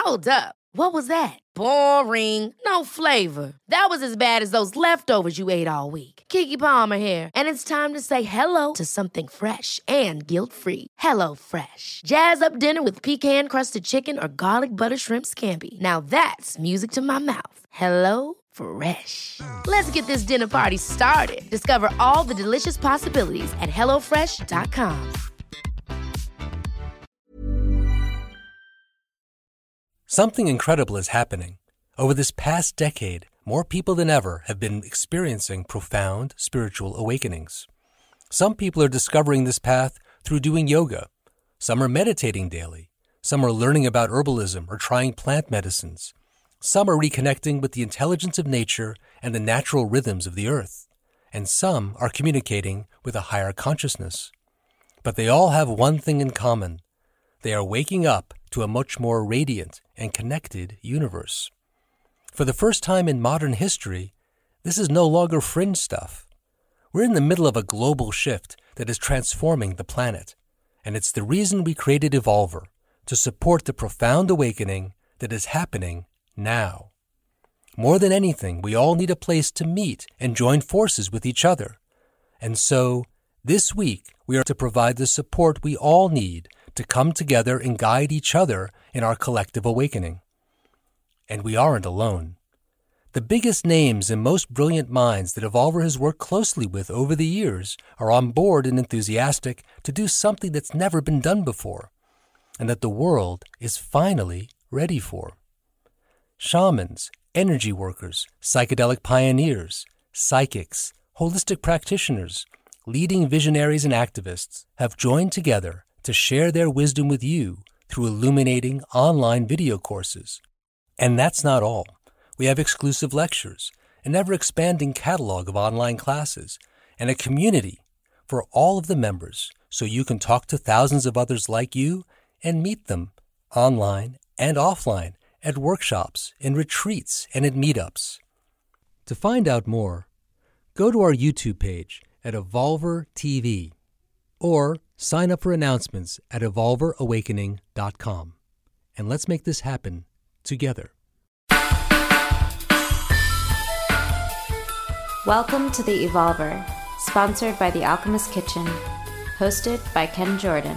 Hold up. What was that? Boring. No flavor. That was as bad as those leftovers you ate all week. Keke Palmer here, and it's time to say hello to something fresh and guilt-free. Hello Fresh. Jazz up dinner with pecan-crusted chicken or garlic butter shrimp scampi. Now that's music to my mouth. Hello Fresh. Let's get this dinner party started. Discover all the delicious possibilities at hellofresh.com. Something incredible is happening. Over this past decade, more people than ever have been experiencing profound spiritual awakenings. Some people are discovering this path through doing yoga. Some are meditating daily. Some are learning about herbalism or trying plant medicines. Some are reconnecting with the intelligence of nature and the natural rhythms of the earth. And some are communicating with a higher consciousness. But they all have one thing in common. They are waking up to a much more radiant and connected universe. For the first time in modern history, this is no longer fringe stuff. We're in the middle of a global shift that is transforming the planet, and it's the reason we created Evolver, to support the profound awakening that is happening now. More than anything, we all need a place to meet and join forces with each other. And so, this week, we are to provide the support we all need to come together and guide each other in our collective awakening. And we aren't alone. The biggest names and most brilliant minds that Evolver has worked closely with over the years are on board and enthusiastic to do something that's never been done before, and that the world is finally ready for. Shamans, energy workers, psychedelic pioneers, psychics, holistic practitioners, leading visionaries and activists have joined together to share their wisdom with you through illuminating online video courses. And that's not all. We have exclusive lectures, an ever-expanding catalog of online classes, and a community for all of the members so you can talk to thousands of others like you and meet them online and offline at workshops, in retreats, and at meetups. To find out more, go to our YouTube page at Evolver TV or sign up for announcements at evolverawakening.com. And let's make this happen together. Welcome to The Evolver, sponsored by The Alchemist Kitchen, hosted by Ken Jordan.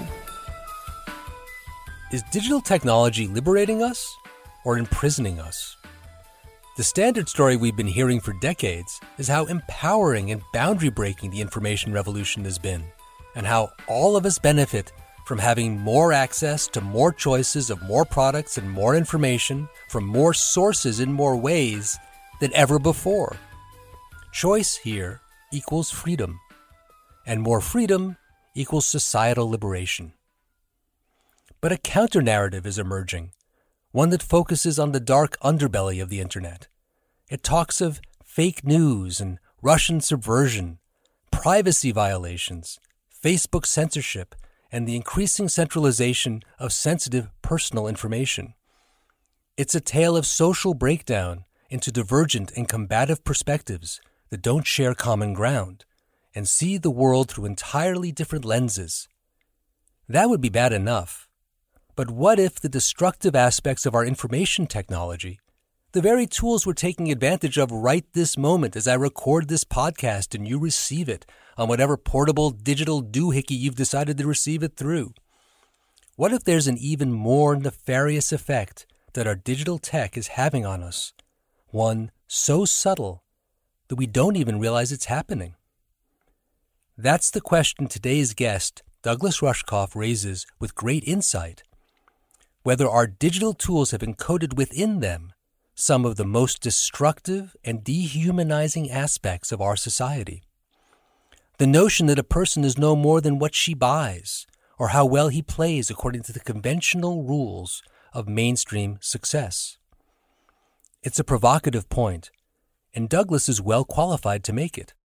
Is digital technology liberating us or imprisoning us? The standard story we've been hearing for decades is how empowering and boundary-breaking the information revolution has been, and how all of us benefit from having more access to more choices of more products and more information from more sources in more ways than ever before. Choice here equals freedom, and more freedom equals societal liberation. But a counter-narrative is emerging, one that focuses on the dark underbelly of the internet. It talks of fake news and Russian subversion, privacy violations, Facebook censorship, and the increasing centralization of sensitive personal information. It's a tale of social breakdown into divergent and combative perspectives that don't share common ground and see the world through entirely different lenses. That would be bad enough. But what if the destructive aspects of our information technology, the very tools we're taking advantage of right this moment as I record this podcast and you receive it on whatever portable digital doohickey you've decided to receive it through, what if there's an even more nefarious effect that our digital tech is having on us, one so subtle that we don't even realize it's happening? That's the question today's guest, Douglas Rushkoff, raises with great insight. Whether our digital tools have encoded within them some of the most destructive and dehumanizing aspects of our society. The notion that a person is no more than what she buys, or how well he plays according to the conventional rules of mainstream success. It's a provocative point, and Douglas is well qualified to make it.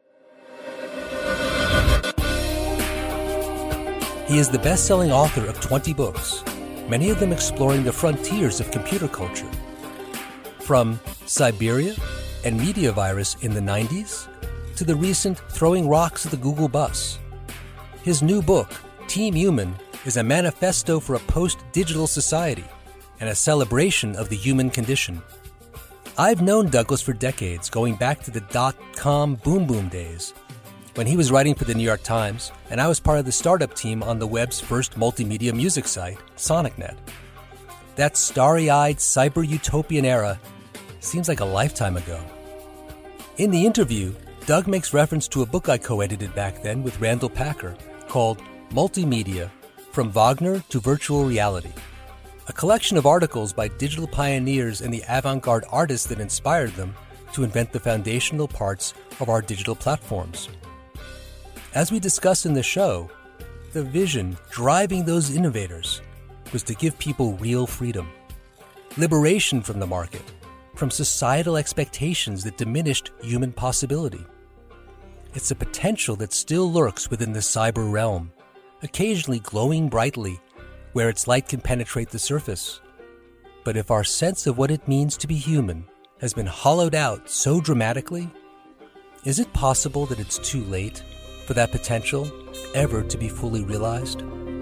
He is the best-selling author of 20 books, many of them exploring the frontiers of computer culture. From Siberia and MediaVirus in the 90s to the recent throwing rocks at the Google bus. His new book, Team Human, is a manifesto for a post-digital society, and a celebration of the human condition. I've known Douglas for decades, going back to the dot-com boom days, when he was writing for the New York Times, and I was part of the startup team on the web's first multimedia music site, SonicNet. That starry-eyed cyber-utopian era seems like a lifetime ago. In the interview, Doug makes reference to a book I co-edited back then with Randall Packer called Multimedia, From Wagner to Virtual Reality, a collection of articles by digital pioneers and the avant-garde artists that inspired them to invent the foundational parts of our digital platforms. As we discuss in the show, the vision driving those innovators was to give people real freedom, liberation from the market, from societal expectations that diminished human possibility. It's a potential that still lurks within the cyber realm, occasionally glowing brightly where its light can penetrate the surface. But if our sense of what it means to be human has been hollowed out so dramatically, is it possible that it's too late for that potential ever to be fully realized?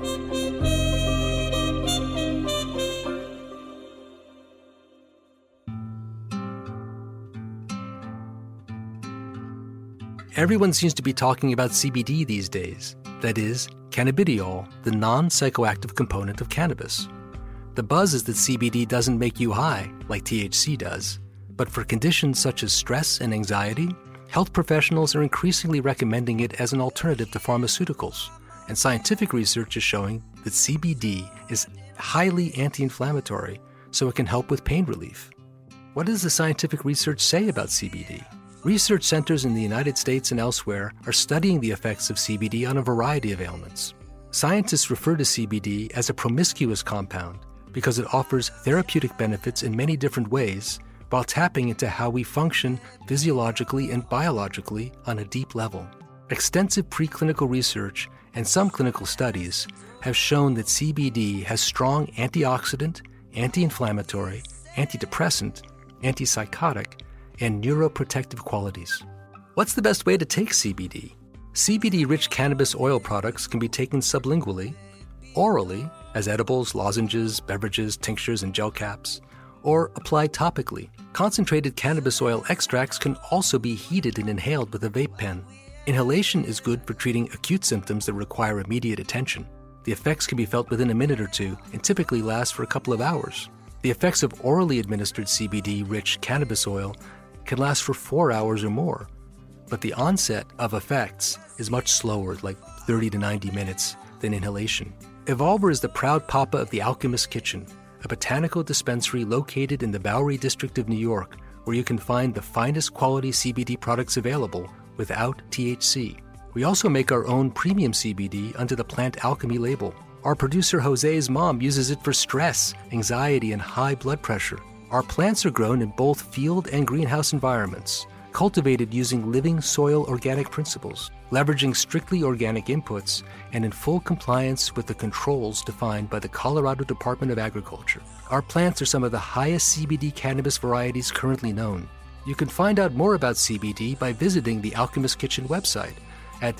Everyone seems to be talking about CBD these days, that is, cannabidiol, the non-psychoactive component of cannabis. The buzz is that CBD doesn't make you high, like THC does, but for conditions such as stress and anxiety, health professionals are increasingly recommending it as an alternative to pharmaceuticals, and scientific research is showing that CBD is highly anti-inflammatory, so it can help with pain relief. What does the scientific research say about CBD? Research centers in the United States and elsewhere are studying the effects of CBD on a variety of ailments. Scientists refer to CBD as a promiscuous compound because it offers therapeutic benefits in many different ways while tapping into how we function physiologically and biologically on a deep level. Extensive preclinical research and some clinical studies have shown that CBD has strong antioxidant, anti-inflammatory, antidepressant, antipsychotic, and neuroprotective qualities. What's the best way to take CBD? CBD-rich cannabis oil products can be taken sublingually, orally, as edibles, lozenges, beverages, tinctures, and gel caps, or applied topically. Concentrated cannabis oil extracts can also be heated and inhaled with a vape pen. Inhalation is good for treating acute symptoms that require immediate attention. The effects can be felt within a minute or two and typically last for a couple of hours. The effects of orally administered CBD-rich cannabis oil can last for 4 hours or more, but the onset of effects is much slower, like 30 to 90 minutes, than inhalation. Evolver is the proud papa of the Alchemist Kitchen, a botanical dispensary located in the Bowery district of New York, where you can find the finest quality CBD products available without THC. We also make our own premium CBD under the Plant Alchemy label. Our producer Jose's mom uses it for stress, anxiety, and high blood pressure. Our plants are grown in both field and greenhouse environments, cultivated using living soil organic principles, leveraging strictly organic inputs, and in full compliance with the controls defined by the Colorado Department of Agriculture. Our plants are some of the highest CBD cannabis varieties currently known. You can find out more about CBD by visiting the Alchemist Kitchen website at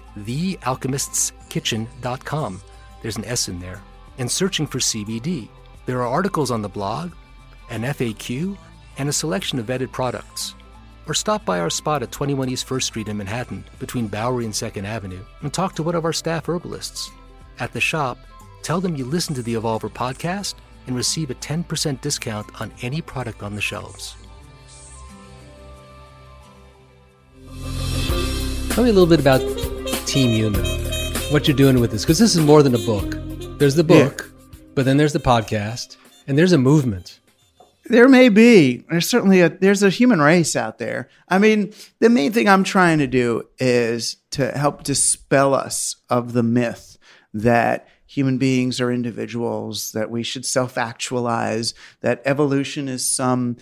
thealchemistskitchen.com. There's an S in there. And searching for CBD. There are articles on the blog, an FAQ, and a selection of vetted products. Or stop by our spot at 21 East 1st Street in Manhattan, between Bowery and 2nd Avenue, and talk to one of our staff herbalists. At the shop, tell them you listen to the Evolver podcast and receive a 10% discount on any product on the shelves. Tell me a little bit about Team Human, what you're doing with this, because this is more than a book. There's the book, but then there's the podcast, and there's a movement. There may be. There's certainly there's a human race out there. I mean, the main thing I'm trying to do is to help dispel us of the myth that human beings are individuals, that we should self-actualize, that evolution is some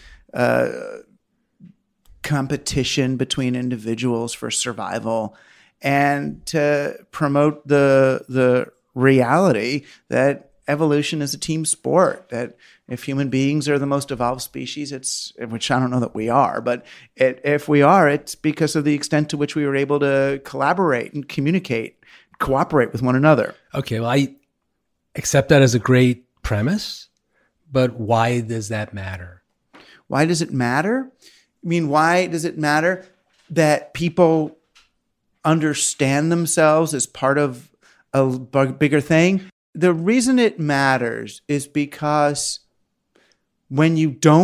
competition between individuals for survival, and to promote the reality that evolution is a team sport, that if human beings are the most evolved species, which I don't know that we are, but if we are, it's because of the extent to which we were able to collaborate and communicate, cooperate with one another. Okay, well, I accept that as a great premise, but why does that matter? Why does it matter? I mean, why does it matter that people understand themselves as part of a bigger thing? The reason it matters is because when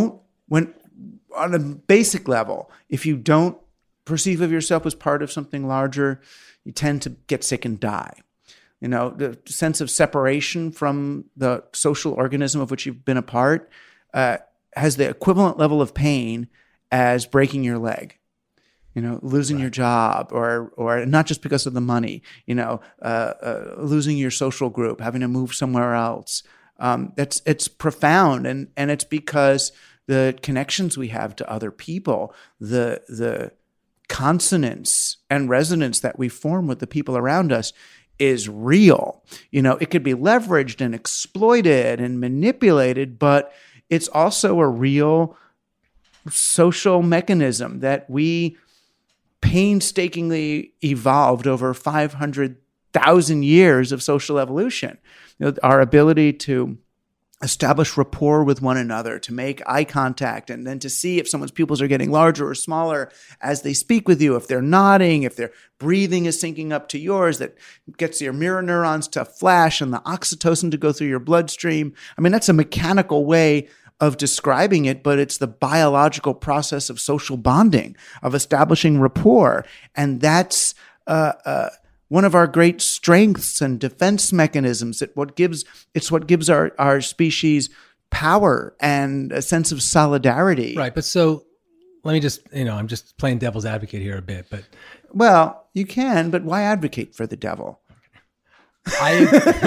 on a basic level, if you don't perceive of yourself as part of something larger, you tend to get sick and die. You know, the sense of separation from the social organism of which you've been a part has the equivalent level of pain as breaking your leg. You know, losing your job, or not just because of the money, you know, losing your social group, having to move somewhere else. It's profound, and it's because the connections we have to other people, the consonance and resonance that we form with the people around us is real. You know, it could be leveraged and exploited and manipulated, but it's also a real social mechanism that we painstakingly evolved over 500,000 years of social evolution. You know, our ability to establish rapport with one another, to make eye contact, and then to see if someone's pupils are getting larger or smaller as they speak with you, if they're nodding, if their breathing is syncing up to yours, that gets your mirror neurons to flash and the oxytocin to go through your bloodstream. I mean, that's a mechanical way of describing it, but it's the biological process of social bonding, of establishing rapport. And that's one of our great strengths and defense mechanisms. It's what gives our species power and a sense of solidarity. Right. But so let me just, I'm just playing devil's advocate here a bit, but. Well, you can, but why advocate for the devil? I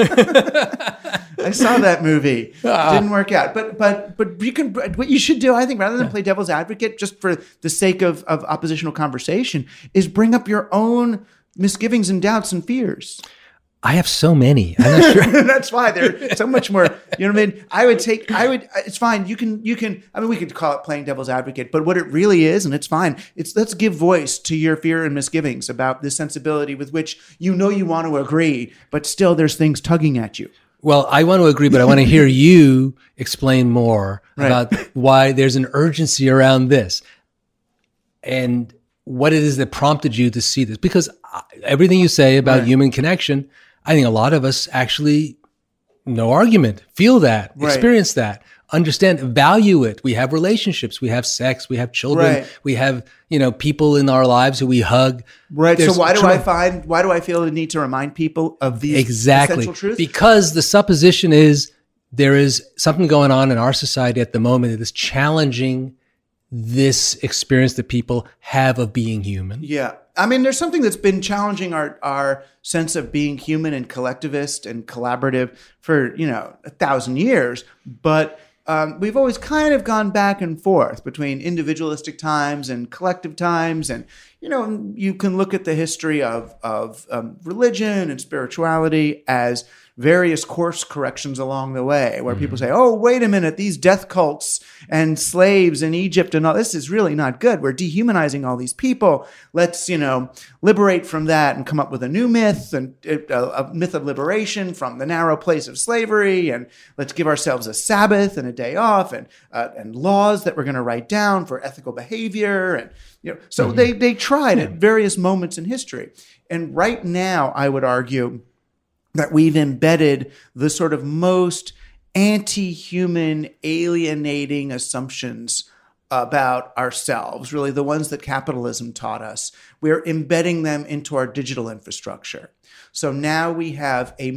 saw that movie. It didn't work out. But you can. What you should do, I think, rather than play devil's advocate, just for the sake of oppositional conversation, is bring up your own misgivings and doubts and fears. I have so many. I'm not sure. That's why they're so much more. You know what I mean? It's fine. You can. I mean, we could call it playing devil's advocate, but what it really is, and it's fine. Let's give voice to your fear and misgivings about the sensibility with which you want to agree, but still there's things tugging at you. Well, I want to agree, but I want to hear you explain more about why there's an urgency around this and what it is that prompted you to see this. Because everything you say about human connection, I think a lot of us actually, no argument, feel that, experience that, understand, value it. We have relationships, we have sex, we have children, we have, people in our lives who we hug. Right. So why do I feel the need to remind people of these essential truths? Because the supposition is there is something going on in our society at the moment that is challenging this experience that people have of being human. Yeah. I mean, there's something that's been challenging our sense of being human and collectivist and collaborative for, 1,000 years. But we've always kind of gone back and forth between individualistic times and collective times. And, you can look at the history of religion and spirituality as various course corrections along the way where people say, oh, wait a minute, these death cults and slaves in Egypt and all this is really not good. We're dehumanizing all these people. Let's, liberate from that and come up with a new myth and a myth of liberation from the narrow place of slavery. And let's give ourselves a Sabbath and a day off and laws that we're going to write down for ethical behavior. And, so they tried at various moments in history. And right now, I would argue that we've embedded the sort of most anti-human, alienating assumptions about ourselves, really the ones that capitalism taught us. We're embedding them into our digital infrastructure. So now we have a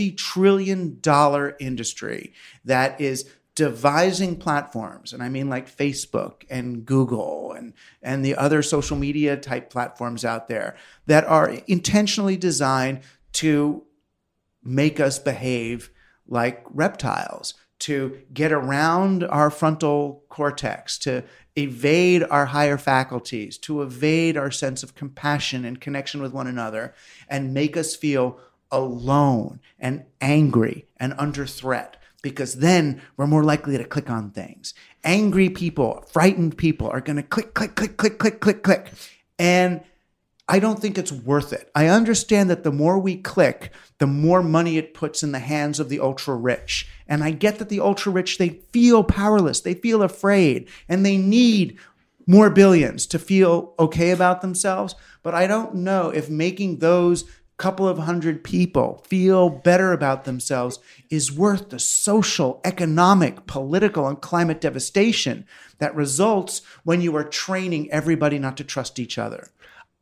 multi-trillion-dollar industry that is devising platforms, and I mean like Facebook and Google and the other social media type platforms out there that are intentionally designed to make us behave like reptiles, to get around our frontal cortex, to evade our higher faculties, to evade our sense of compassion and connection with one another, and make us feel alone and angry and under threat, because then we're more likely to click on things. Angry people, frightened people are going to click, click, click, click, click, click, click. And I don't think it's worth it. I understand that the more we click, the more money it puts in the hands of the ultra rich. And I get that the ultra rich, they feel powerless, they feel afraid, and they need more billions to feel okay about themselves. But I don't know if making those couple of hundred people feel better about themselves is worth the social, economic, political, and climate devastation that results when you are training everybody not to trust each other.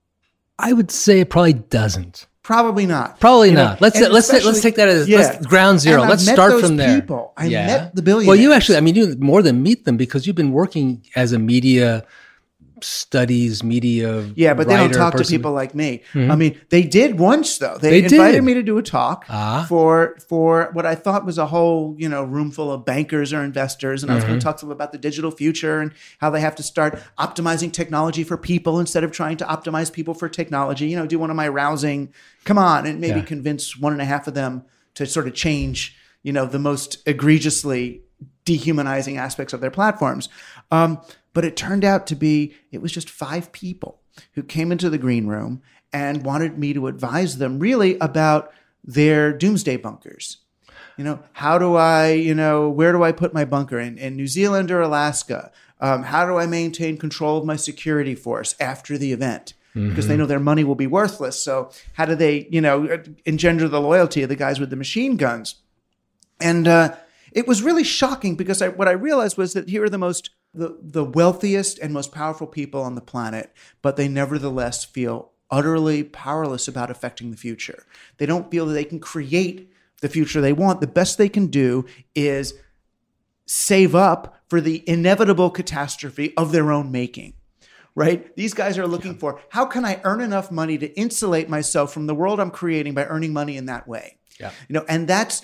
I would say it probably doesn't. Probably not. Probably not. Let's take that as let's ground zero. And Let's I've met start those from there. people. I met the billionaires. Well, you actually, I mean, you more than meet them because you've been working as a media studies, media but they don't talk person. to people like me. I mean, they did once though. They did. invited me to do a talk for what I thought was a whole, room full of bankers or investors, and I was going to talk to them about the digital future and how they have to start optimizing technology for people instead of trying to optimize people for technology. Do one of my rousing, come on, and maybe convince 1.5 of them to sort of change, the most egregiously dehumanizing aspects of their platforms. But it turned out to be, it was just 5 people who came into the green room and wanted me to advise them really about their doomsday bunkers. How do I, where do I put my bunker in New Zealand or Alaska? How do I maintain control of my security force after the event? Because they know their money will be worthless. So how do they, engender the loyalty of the guys with the machine guns? And it was really shocking because what I realized was that here are the wealthiest and most powerful people on the planet, but they nevertheless feel utterly powerless about affecting the future. They don't feel that they can create the future they want. The best they can do is save up for the inevitable catastrophe of their own making. Right? These guys are looking for, how can I earn enough money to insulate myself from the world I'm creating by earning money in that way? Yeah. And that's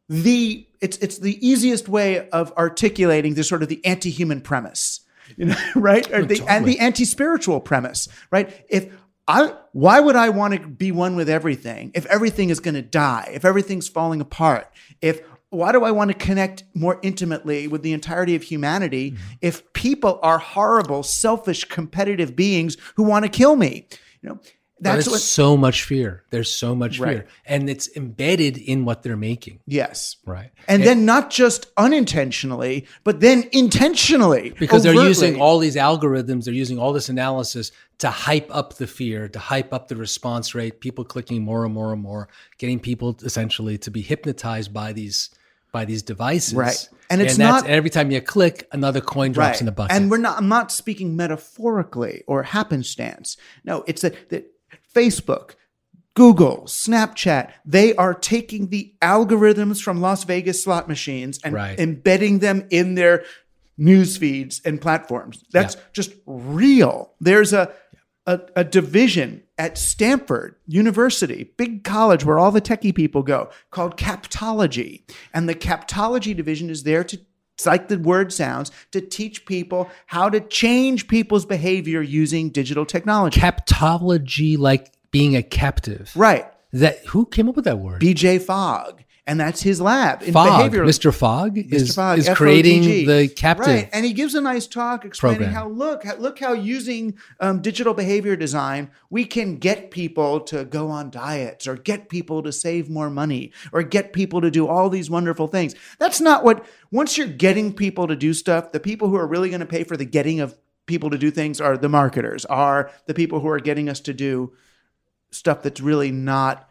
it's the easiest way of articulating the sort of the anti-human premise, right? And the anti-spiritual premise, right? Why would I want to be one with everything if everything is going to die, if everything's falling apart, why do I want to connect more intimately with the entirety of humanity if people are horrible, selfish, competitive beings who want to kill me? There's so much fear. There's so much fear. And it's embedded in what they're making. Yes. Right. And then not just unintentionally, but then intentionally. Because overtly. They're using all these algorithms, they're using all this analysis to hype up the fear, to hype up the response rate, people clicking more and more and more, getting people essentially to be hypnotized by these devices. Right. And it's not every time you click, another coin drops in the bucket. And I'm not speaking metaphorically or happenstance. No, it's that Facebook, Google, Snapchat, they are taking the algorithms from Las Vegas slot machines and embedding them in their news feeds and platforms. That's just real. There's a division at Stanford University, big college where all the techie people go, called Captology. And the Captology division is there to, it's like the word sounds, to teach people how to change people's behavior using digital technology. Captology, like being a captive. Right. Who came up with that word? BJ Fogg. And that's his lab in Fogg. behavioral. Mr. Fogg is F-O-G-G. creating the captive. Right. And he gives a nice talk explaining how look how using digital behavior design, we can get people to go on diets or get people to save more money or get people to do all these wonderful things. That's not once you're getting people to do stuff, the people who are really going to pay for the getting of people to do things are the marketers, are the people who are getting us to do stuff that's really not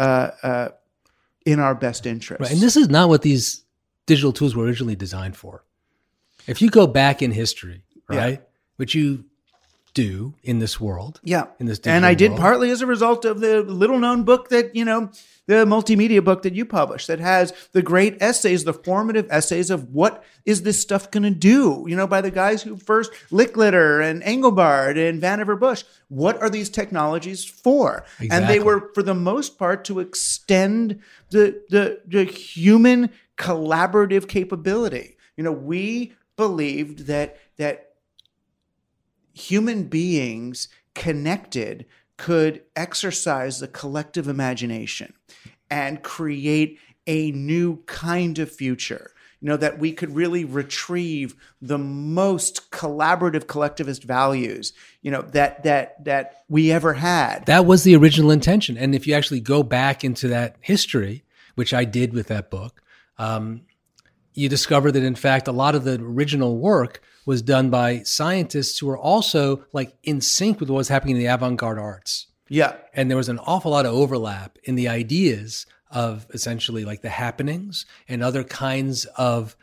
in our best interest. Right. And this is not what these digital tools were originally designed for. If you go back in history, right, which you do in this world. Yeah. In this digital and I did world. partly as a result of the little known book that, the multimedia book that you published that has the great essays, the formative essays of what is this stuff going to do, by the guys who first Licklider and Engelbart and Vannevar Bush. What are these technologies for? Exactly. And they were, for the most part, to extend the human collaborative capability. We believed that human beings connected could exercise the collective imagination and create a new kind of future. that we could really retrieve the most collaborative collectivist values, that we ever had. That was the original intention. And if you actually go back into that history, which I did with that book, you discover that, in fact, a lot of the original work was done by scientists who were also like in sync with what was happening in the avant-garde arts. Yeah. And there was an awful lot of overlap in the ideas of essentially like the happenings and other kinds of,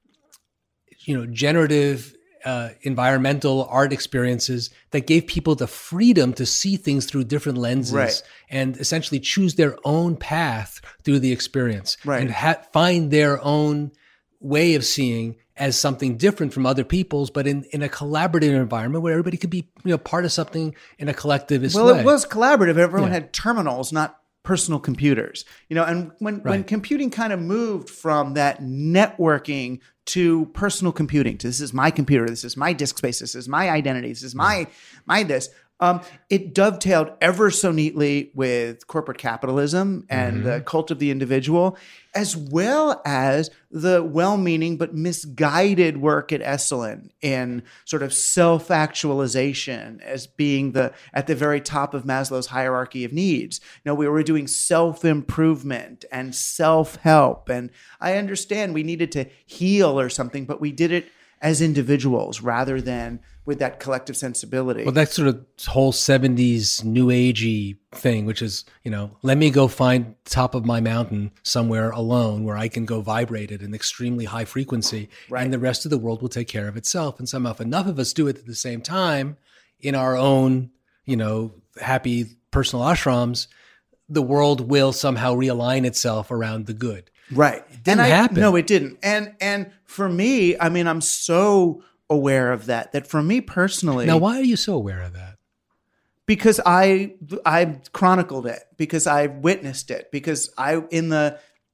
generative environmental art experiences that gave people the freedom to see things through different lenses and essentially choose their own path through the experience and find their own way of seeing as something different from other people's, but in a collaborative environment where everybody could be part of something in a collectivist way. Well, it was collaborative. Everyone had terminals, not personal computers. And when computing kind of moved from that networking to personal computing, to this is my computer, this is my disk space, this is my identity, this is my this. It dovetailed ever so neatly with corporate capitalism and the cult of the individual, as well as the well-meaning but misguided work at Esalen in sort of self-actualization as being at the very top of Maslow's hierarchy of needs. We were doing self-improvement and self-help, and I understand we needed to heal or something, but we did it as individuals rather than with that collective sensibility. Well, that sort of whole 70s new agey thing, which is, let me go find top of my mountain somewhere alone where I can go vibrate at an extremely high frequency and the rest of the world will take care of itself. And somehow if enough of us do it at the same time in our own, happy personal ashrams, the world will somehow realign itself around the good. Right. It didn't happen. No, it didn't. And for me, I'm so aware of that for me personally. Now, why are you so aware of that? Because I chronicled it, because I witnessed it, because in the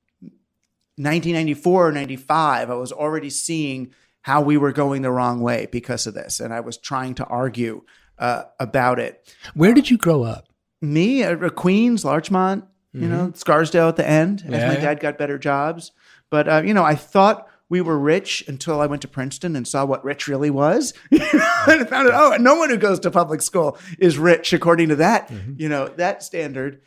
1994 or 95, I was already seeing how we were going the wrong way because of this. And I was trying to argue about it. Where did you grow up? Me, Queens, Larchmont, Scarsdale at the end, as my dad got better jobs. But, I thought we were rich until I went to Princeton and saw what rich really was. And I found out, no one who goes to public school is rich according to that, that standard.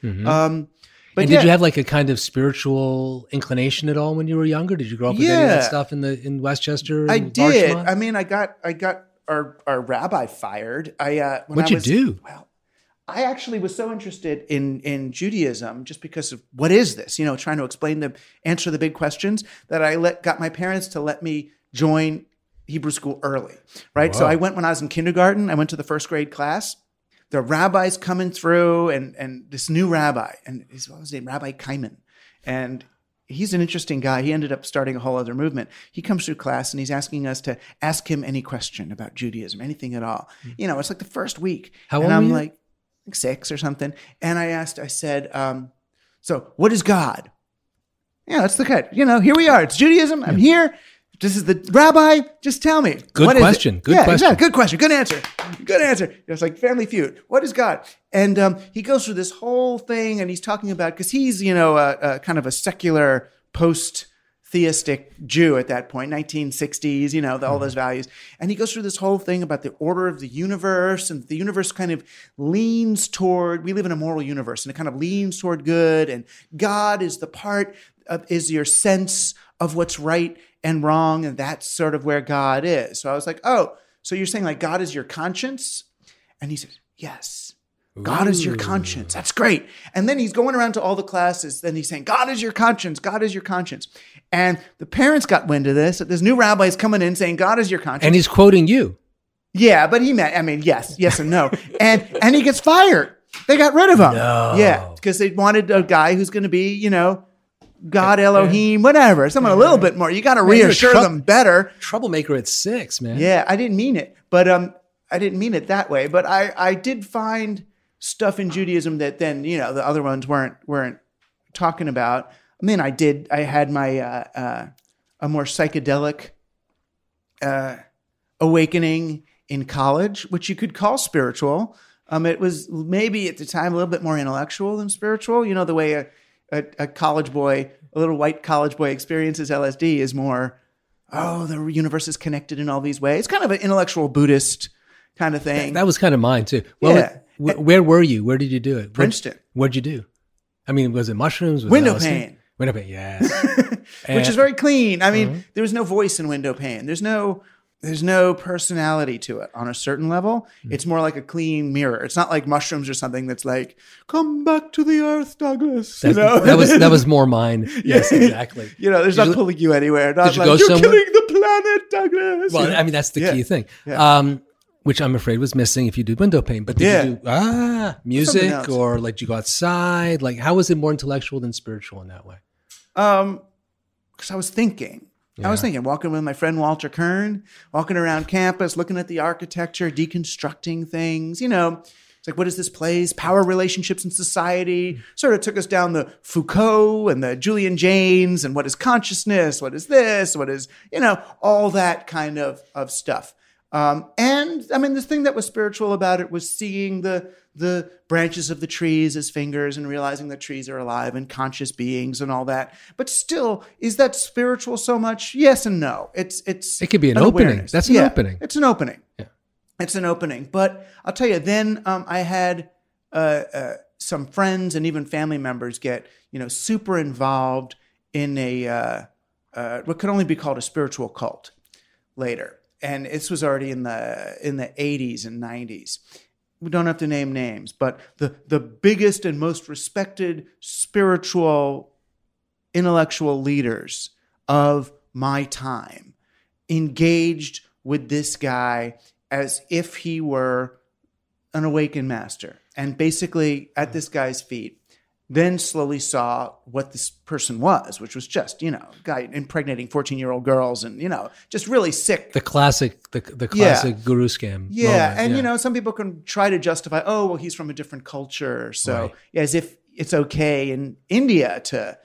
But did you have like a kind of spiritual inclination at all when you were younger? Did you grow up with any of that stuff in Westchester? I did. Larchmont? I got our rabbi fired. What'd you do? Well, I actually was so interested in Judaism just because of what is this, trying to answer the big questions, that I got my parents to let me join Hebrew school early, right? Wow. So I went when I was in kindergarten. I went to the first grade class. The rabbi's coming through and this new rabbi, and what was his name? Rabbi Kaiman. And he's an interesting guy. He ended up starting a whole other movement. He comes through class and he's asking us to ask him any question about Judaism, anything at all. It's like the first week. How old were you? Like 6 or something. And I said, so what is God? That's the cut. Here we are. It's Judaism. I'm here. This is the rabbi. Just tell me. Good question. Good question. Exactly. Good question. Good answer. Good answer. It's like Family Feud. What is God? And he goes through this whole thing and he's talking about, because he's, a kind of a secular post-theistic Jew at that point, 1960s, all those values. And he goes through this whole thing about the order of the universe, and the universe kind of leans toward, we live in a moral universe, and it kind of leans toward good, and God is is your sense of what's right and wrong, and that's sort of where God is. So I was like, oh, so you're saying like God is your conscience? And he says, yes. God is your conscience. That's great. And then he's going around to all the classes. Then he's saying, God is your conscience. God is your conscience. And the parents got wind of this. This new rabbi is coming in saying, God is your conscience. And he's quoting you. Yeah, but yes and no. and he gets fired. They got rid of him. No. Yeah, because they wanted a guy who's going to be, God, Elohim, whatever. Someone a little bit more. You got to reassure them better. Troublemaker at 6, man. Yeah, I didn't mean it. But I didn't mean it that way. But I did find stuff in Judaism that then, the other ones weren't talking about. I had my a more psychedelic awakening in college, which you could call spiritual. It was maybe at the time a little bit more intellectual than spiritual. The way a college boy, a little white college boy experiences LSD is more oh, the universe is connected in all these ways. Kind of an intellectual Buddhist kind of thing. That was kind of mine too. Well, where were you? Where did you do it? Princeton. What'd you do? I mean, was it mushrooms? Was Window it LSD? pane. Window pane, yes. Which is very clean. I mean, there was no voice in window pane. There's no personality to it on a certain level. It's more like a clean mirror. It's not like mushrooms or something that's like, come back to the earth, Douglas. That was more mine. Yes, exactly. There's not pulling you anywhere. Not did you like, go you're somewhere? killing the planet, Douglas. Well, I mean, that's the key thing. Yeah. Which I'm afraid was missing if you did window pane. But did you do music, or like, did you go outside? Like, how was it more intellectual than spiritual in that way? Because I was thinking. Yeah. I was thinking, walking with my friend Walter Kern, walking around campus, looking at the architecture, deconstructing things. It's like, what is this place? Power relationships in society. Sort of took us down the Foucault and the Julian Jaynes and what is consciousness? What is this? What is, all that kind of stuff. And I mean, the thing that was spiritual about it was seeing the branches of the trees as fingers and realizing that trees are alive and conscious beings and all that. But still, is that spiritual so much? Yes and no. It could be an opening. Awareness. That's an opening. It's an opening. Yeah. It's an opening. But I'll tell you, then I had some friends and even family members get, super involved in a what could only be called a spiritual cult later. And this was already in the 80s and 90s. We don't have to name names, but the biggest and most respected spiritual, intellectual leaders of my time engaged with this guy as if he were an awakened master, and basically at this guy's feet, then slowly saw what this person was, which was just, guy impregnating 14-year-old girls and, just really sick. The classic guru scam. Yeah. moment. And, some people can try to justify, oh, well, he's from a different culture. So Right. as if it's okay in India to,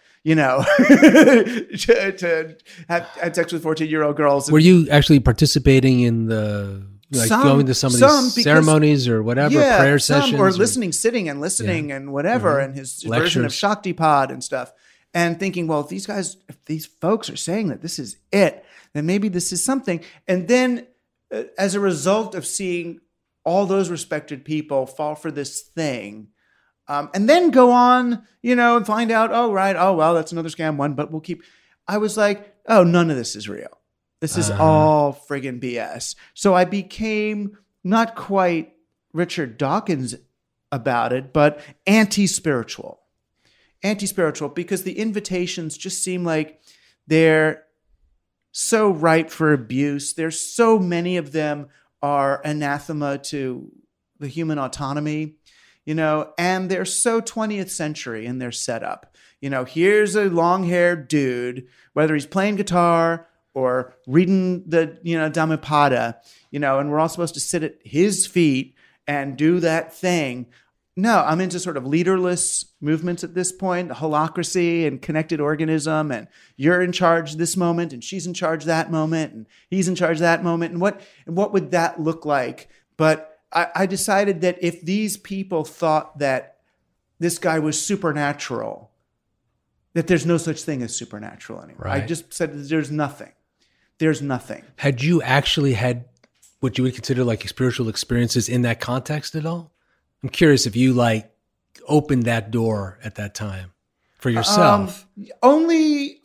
to have sex with 14-year-old girls. Were you actually participating in the, going to some of these ceremonies or whatever, prayer sessions? Or sitting and listening and whatever, and his version of Shaktipad and stuff. And thinking, well, if these folks are saying that this is it, then maybe this is something. And then as a result of seeing all those respected people fall for this thing, and then go on, and find out, well, that's another scam one, but we'll keep. I was like, oh, none of this is real. This is all friggin' BS. So I became not quite Richard Dawkins about it, but anti-spiritual. Anti-spiritual, because the invitations just seem like they're so ripe for abuse. There's so many of them are anathema to the human autonomy, and they're so 20th century in their setup. Here's a long-haired dude, whether he's playing guitar or reading the, Dhammapada, and we're all supposed to sit at his feet and do that thing. No, I'm into sort of leaderless movements at this point, the holacracy and connected organism, and you're in charge this moment, and she's in charge that moment, and he's in charge that moment, and what would that look like? But I decided that if these people thought that this guy was supernatural, that there's no such thing as supernatural anymore. Right. I just said there's nothing. There's nothing. Had you actually had what you would consider like spiritual experiences in that context at all? I'm curious if you opened that door at that time for yourself. Only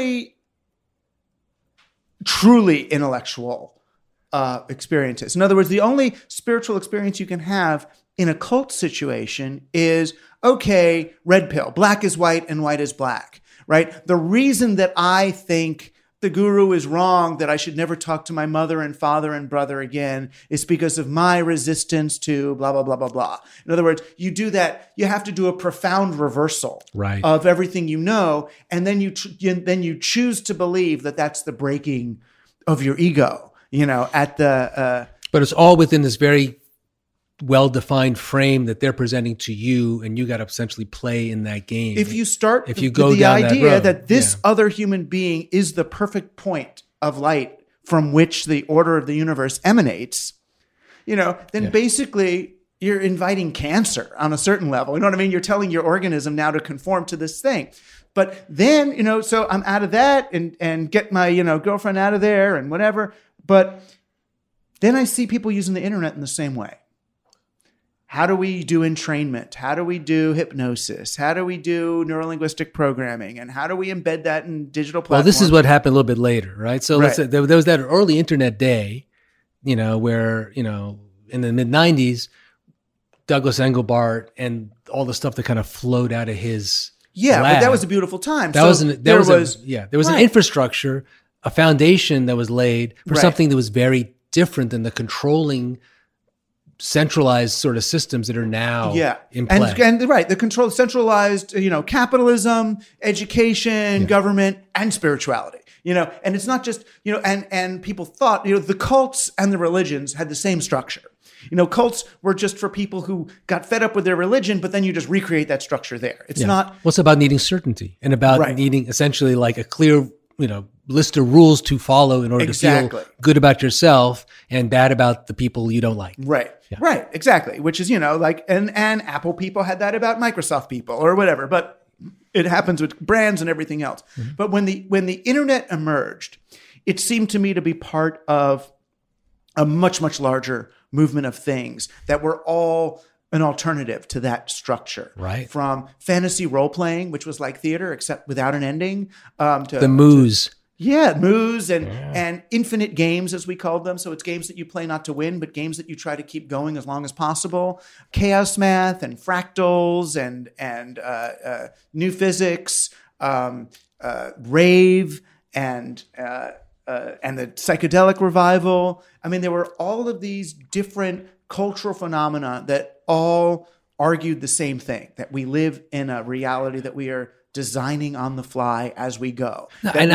truly intellectual experiences. In other words, the only spiritual experience you can have in a cult situation is, okay, red pill, black is white and white is black, right? The reason that I think the guru is wrong, that I should never talk to my mother and father and brother again, is because of my resistance to blah, blah, blah, blah, blah. In other words, you do that, you have to do a profound reversal of everything you know, and then you choose to believe that that's the breaking of your ego, at the... But it's all within this very well-defined frame that they're presenting to you, and you got to essentially play in that game. If you start if you go with the down idea that this other human being is the perfect point of light from which the order of the universe emanates, then basically you're inviting cancer on a certain level. You know what I mean? You're telling your organism now to conform to this thing. But then, so I'm out of that and get my, girlfriend out of there and whatever. But then I see people using the internet in the same way. How do we do entrainment? How do we do hypnosis? How do we do neurolinguistic programming? And how do we embed that in digital platforms? Well, this is what happened a little bit later, right? So Right. let's say there was that early internet day, where, in the mid-90s, Douglas Engelbart and all the stuff that kind of flowed out of his Yeah, lab. but that was a beautiful time. There So was an Right. infrastructure, a foundation that was laid for Right. something that was very different than the controlling centralized sort of systems that are now in play. And right, the control, centralized, capitalism, education, government, and spirituality. And it's not just, and people thought, the cults and the religions had the same structure. Cults were just for people who got fed up with their religion, but then you just recreate that structure there. It's not. Well, it's about needing certainty and about Right. needing essentially like a clear, list of rules to follow in order Exactly. to feel good about yourself and bad about the people you don't like. Right. Right. Exactly. Which is, and Apple people had that about Microsoft people or whatever, but it happens with brands and everything else. Mm-hmm. But when the internet emerged, it seemed to me to be part of a much, much larger movement of things that were all an alternative to that structure. Right. From fantasy role playing, which was like theater except without an ending, to The moose. moves and infinite games, as we called them. So it's games that you play not to win, but games that you try to keep going as long as possible. Chaos math and fractals and new physics, rave and the psychedelic revival. I mean, there were all of these different cultural phenomena that all argued the same thing, that we live in a reality that we are designing on the fly as we go.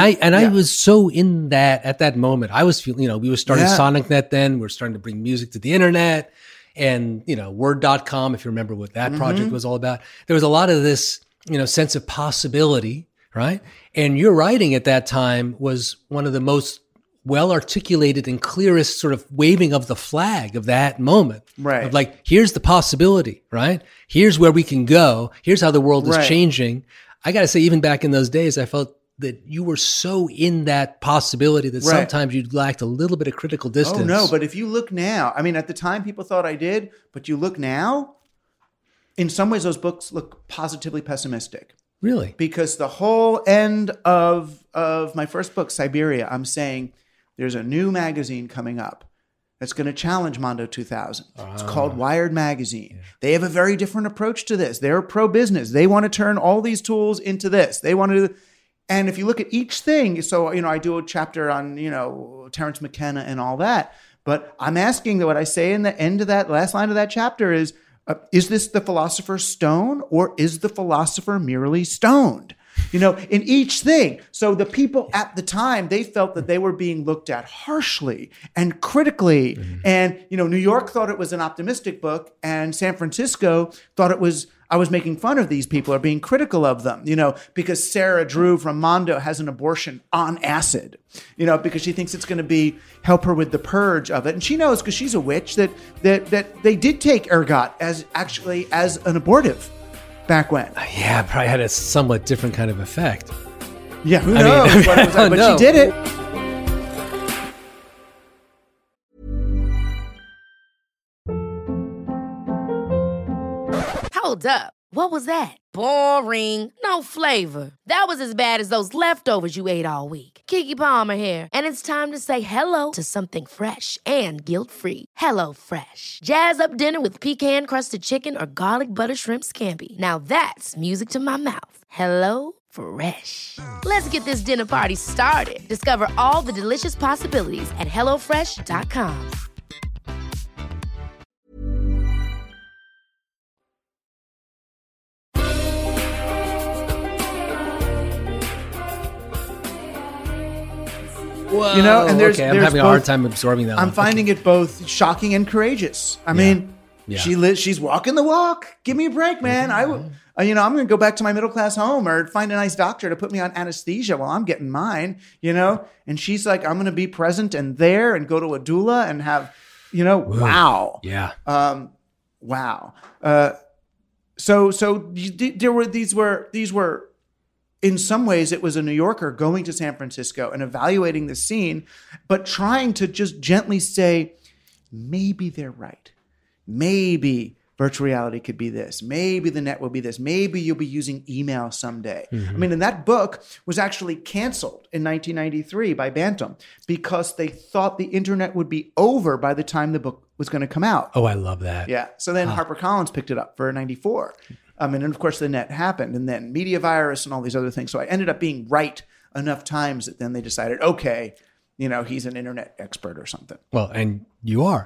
I was so in that at that moment. I was feeling, we were starting Yeah. SonicNet then. We're starting to bring music to the internet and, Word.com, if you remember what that project was all about. There was a lot of this, sense of possibility, right? And your writing at that time was one of the most well-articulated and clearest sort of waving of the flag of that moment. Right. Of like, here's the possibility, right? Here's where we can go. Here's how the world is Right. changing. I got to say, even back in those days, I felt that you were so in that possibility that Right. sometimes you lacked a little bit of critical distance. Oh, no. But if you look now, I mean, at the time people thought I did, but you look now, in some ways, those books look positively pessimistic. Really? Because the whole end of my first book, Siberia, I'm saying there's a new magazine coming up that's going to challenge Mondo 2000. It's called Wired Magazine. Yeah. They have a very different approach to this. They're pro-business. They want to turn all these tools into this. They want to, and if you look at each thing, so, I do a chapter on, Terence McKenna and all that, but I'm asking that what I say in the end of that last line of that chapter is this the philosopher's stone or is the philosopher merely stoned? In each thing. So the people at the time, they felt that they were being looked at harshly and critically. Mm-hmm. And, New York thought it was an optimistic book and San Francisco thought I was making fun of these people or being critical of them, because Sarah Drew from Mondo has an abortion on acid, because she thinks it's going to help her with the purge of it. And she knows, because she's a witch, that they did take ergot as an abortive. Back when. Yeah, probably had a somewhat different kind of effect. Yeah, who knows what it was like, but she did it. Hold up. What was that? Boring. No flavor. That was as bad as those leftovers you ate all week. Keke Palmer here, and it's time to say hello to something fresh and guilt-free. Hello Fresh. Jazz up dinner with pecan-crusted chicken or garlic butter shrimp scampi. Now that's music to my mouth. Hello Fresh. Let's get this dinner party started. Discover all the delicious possibilities at hellofresh.com. Whoa, and there's I'm having a hard time absorbing that. I'm finding it both shocking and courageous. I mean, she's walking the walk. Give me a break, man. I'm going to go back to my middle class home or find a nice doctor to put me on anesthesia while I'm getting mine. And she's like, I'm going to be present and there and go to a doula and have, wow. Yeah. Wow. So there were these were in some ways, it was a New Yorker going to San Francisco and evaluating the scene, but trying to just gently say, maybe they're right. Maybe virtual reality could be this. Maybe the net will be this. Maybe you'll be using email someday. I mean, and that book was actually canceled in 1993 by Bantam because they thought the internet would be over by the time the book was going to come out. Oh, I love that. Yeah. So then HarperCollins picked it up for 94. And of course, the net happened, and then media virus and all these other things. So I ended up being right enough times that then they decided, okay, he's an internet expert or something. Well, and you are.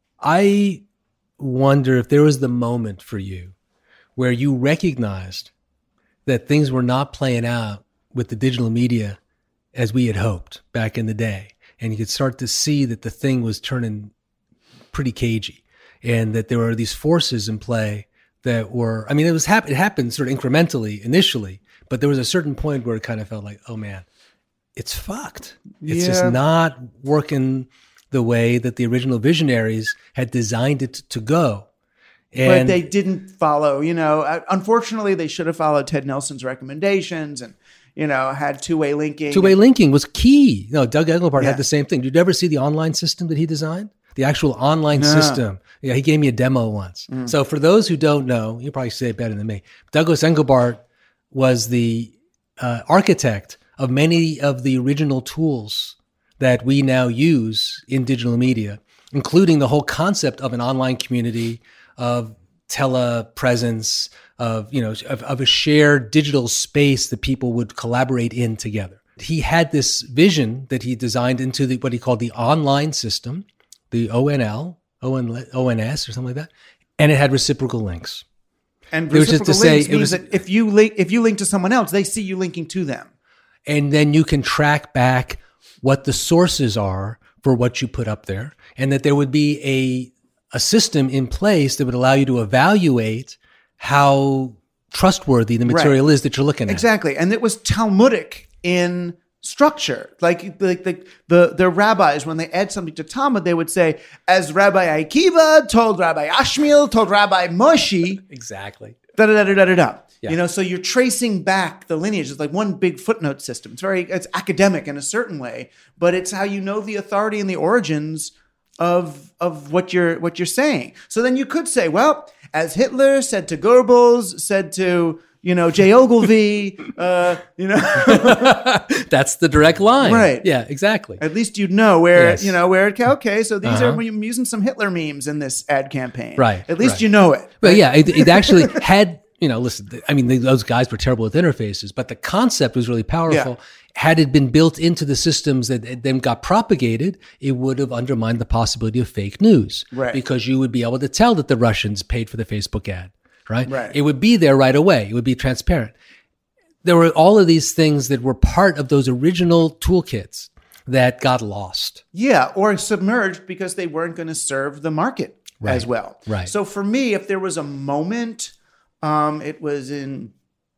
I wonder if there was the moment for you where you recognized that things were not playing out with the digital media as we had hoped back in the day. And you could start to see that the thing was turning pretty cagey and that there were these forces in play that were, it happened sort of incrementally initially, but there was a certain point where it kind of felt like, oh man, it's fucked. It's just not working the way that the original visionaries had designed it to go. But they didn't follow, unfortunately they should have followed Ted Nelson's recommendations and, had two-way linking. Two-way linking was key. Doug Engelbart had the same thing. Did you ever see the online system that he designed? The actual online system. Yeah, he gave me a demo once. So for those who don't know, you probably say it better than me. Douglas Engelbart was the architect of many of the original tools that we now use in digital media, including the whole concept of an online community, of telepresence, of a shared digital space that people would collaborate in together. He had this vision that he designed into what he called the online system, the ONS or something like that, and it had reciprocal links. And reciprocal links means that if you link to someone else, they see you linking to them, and then you can track back what the sources are for what you put up there, and that there would be a system in place that would allow you to evaluate how trustworthy the material is that you're looking at. Exactly. And it was Talmudic in structure. Like the rabbis, when they add something to Talmud, they would say, as Rabbi Akiva told Rabbi Ashmiel, told Rabbi Moshe. Exactly. Da-da-da-da-da-da. Yeah. So you're tracing back the lineage. It's like one big footnote system. It's academic in a certain way, but it's how you know the authority and the origins of what you're saying. So then you could say, well, as Hitler said to Goebbels, said to J. Ogilvy, That's the direct line. Right. Yeah, exactly. At least you'd know where, Yes. okay, so these are, I'm using some Hitler memes in this ad campaign. Right. At least right. you know it. Well, yeah, it actually had, listen, those guys were terrible with interfaces, but the concept was really powerful. Yeah. Had it been built into the systems that then got propagated, it would have undermined the possibility of fake news. Right. Because you would be able to tell that the Russians paid for the Facebook ad, right? Right. It would be there right away. It would be transparent. There were all of these things that were part of those original toolkits that got lost. Yeah, or submerged because they weren't going to serve the market as well. Right. So for me, if there was a moment, it was in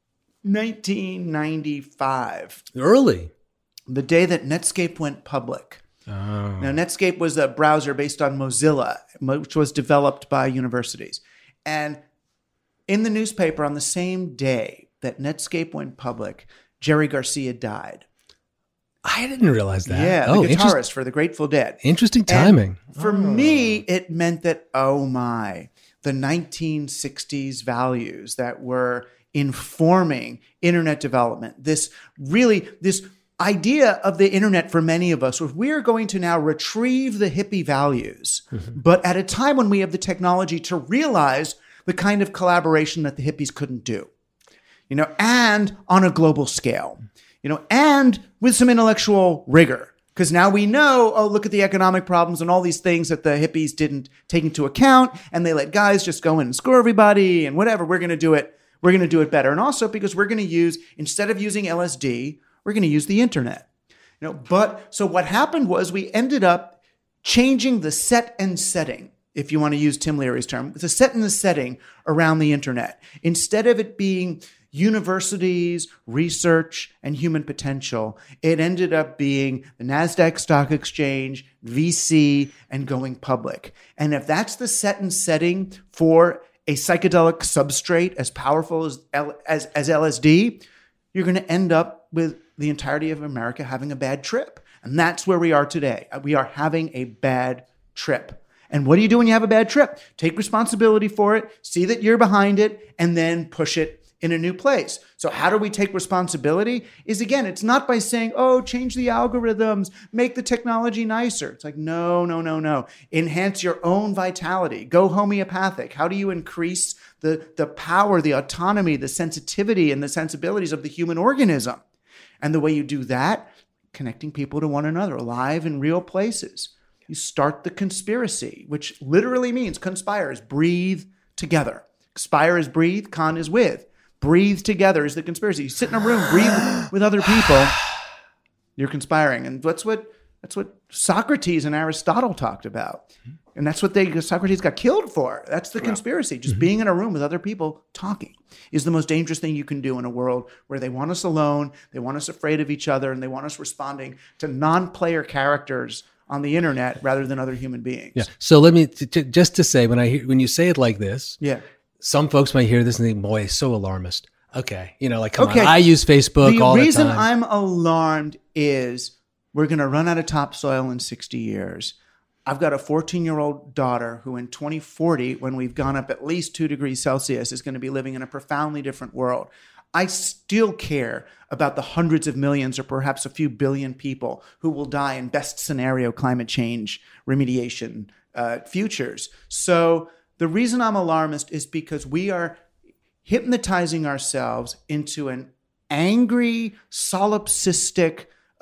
1995. Early. The day that Netscape went public. Oh. Now, Netscape was a browser based on Mozilla, which was developed by universities. And in the newspaper on the same day that Netscape went public, Jerry Garcia died. I didn't realize that. Yeah, the guitarist for the Grateful Dead. Interesting timing. And for me, it meant that, the 1960s values that were informing internet development, this idea of the internet for many of us was we're going to now retrieve the hippie values, but at a time when we have the technology to realize the kind of collaboration that the hippies couldn't do, and on a global scale, and with some intellectual rigor. Because now we know, look at the economic problems and all these things that the hippies didn't take into account, and they let guys just go in and screw everybody and whatever. We're going to do it. We're going to do it better. And also because we're going to use, instead of using LSD, we're going to use the internet. But so what happened was we ended up changing the set and setting, if you want to use Tim Leary's term, the set and the setting around the internet. Instead of it being universities, research, and human potential, it ended up being the NASDAQ Stock Exchange, VC, and going public. And if that's the set and setting for a psychedelic substrate as powerful as LSD, you're going to end up with the entirety of America having a bad trip. And that's where we are today. We are having a bad trip. And what do you do when you have a bad trip? Take responsibility for it, see that you're behind it, and then push it in a new place. So how do we take responsibility? Is again, it's not by saying, oh, change the algorithms, make the technology nicer. It's like, no. Enhance your own vitality. Go homeopathic. How do you increase the power, the autonomy, the sensitivity, and the sensibilities of the human organism? And the way you do that, connecting people to one another, alive in real places. You start the conspiracy, which literally means conspire is breathe together. Expire is breathe, con is with. Breathe together is the conspiracy. You sit in a room, breathe with other people, you're conspiring. And that's what Socrates and Aristotle talked about. And that's what Socrates got killed for. That's the conspiracy. Just being in a room with other people talking is the most dangerous thing you can do in a world where they want us alone, they want us afraid of each other, and they want us responding to non-player characters on the internet rather than other human beings. Yeah. So let me just to say, when you say it like this, some folks might hear this and think, boy, so alarmist. Okay. Come on. I use Facebook all the time. The reason I'm alarmed is we're going to run out of topsoil in 60 years. I've got a 14-year-old daughter who in 2040, when we've gone up at least 2 degrees Celsius, is going to be living in a profoundly different world. I still care about the hundreds of millions or perhaps a few billion people who will die in best scenario climate change remediation futures. So the reason I'm alarmist is because we are hypnotizing ourselves into an angry, solipsistic,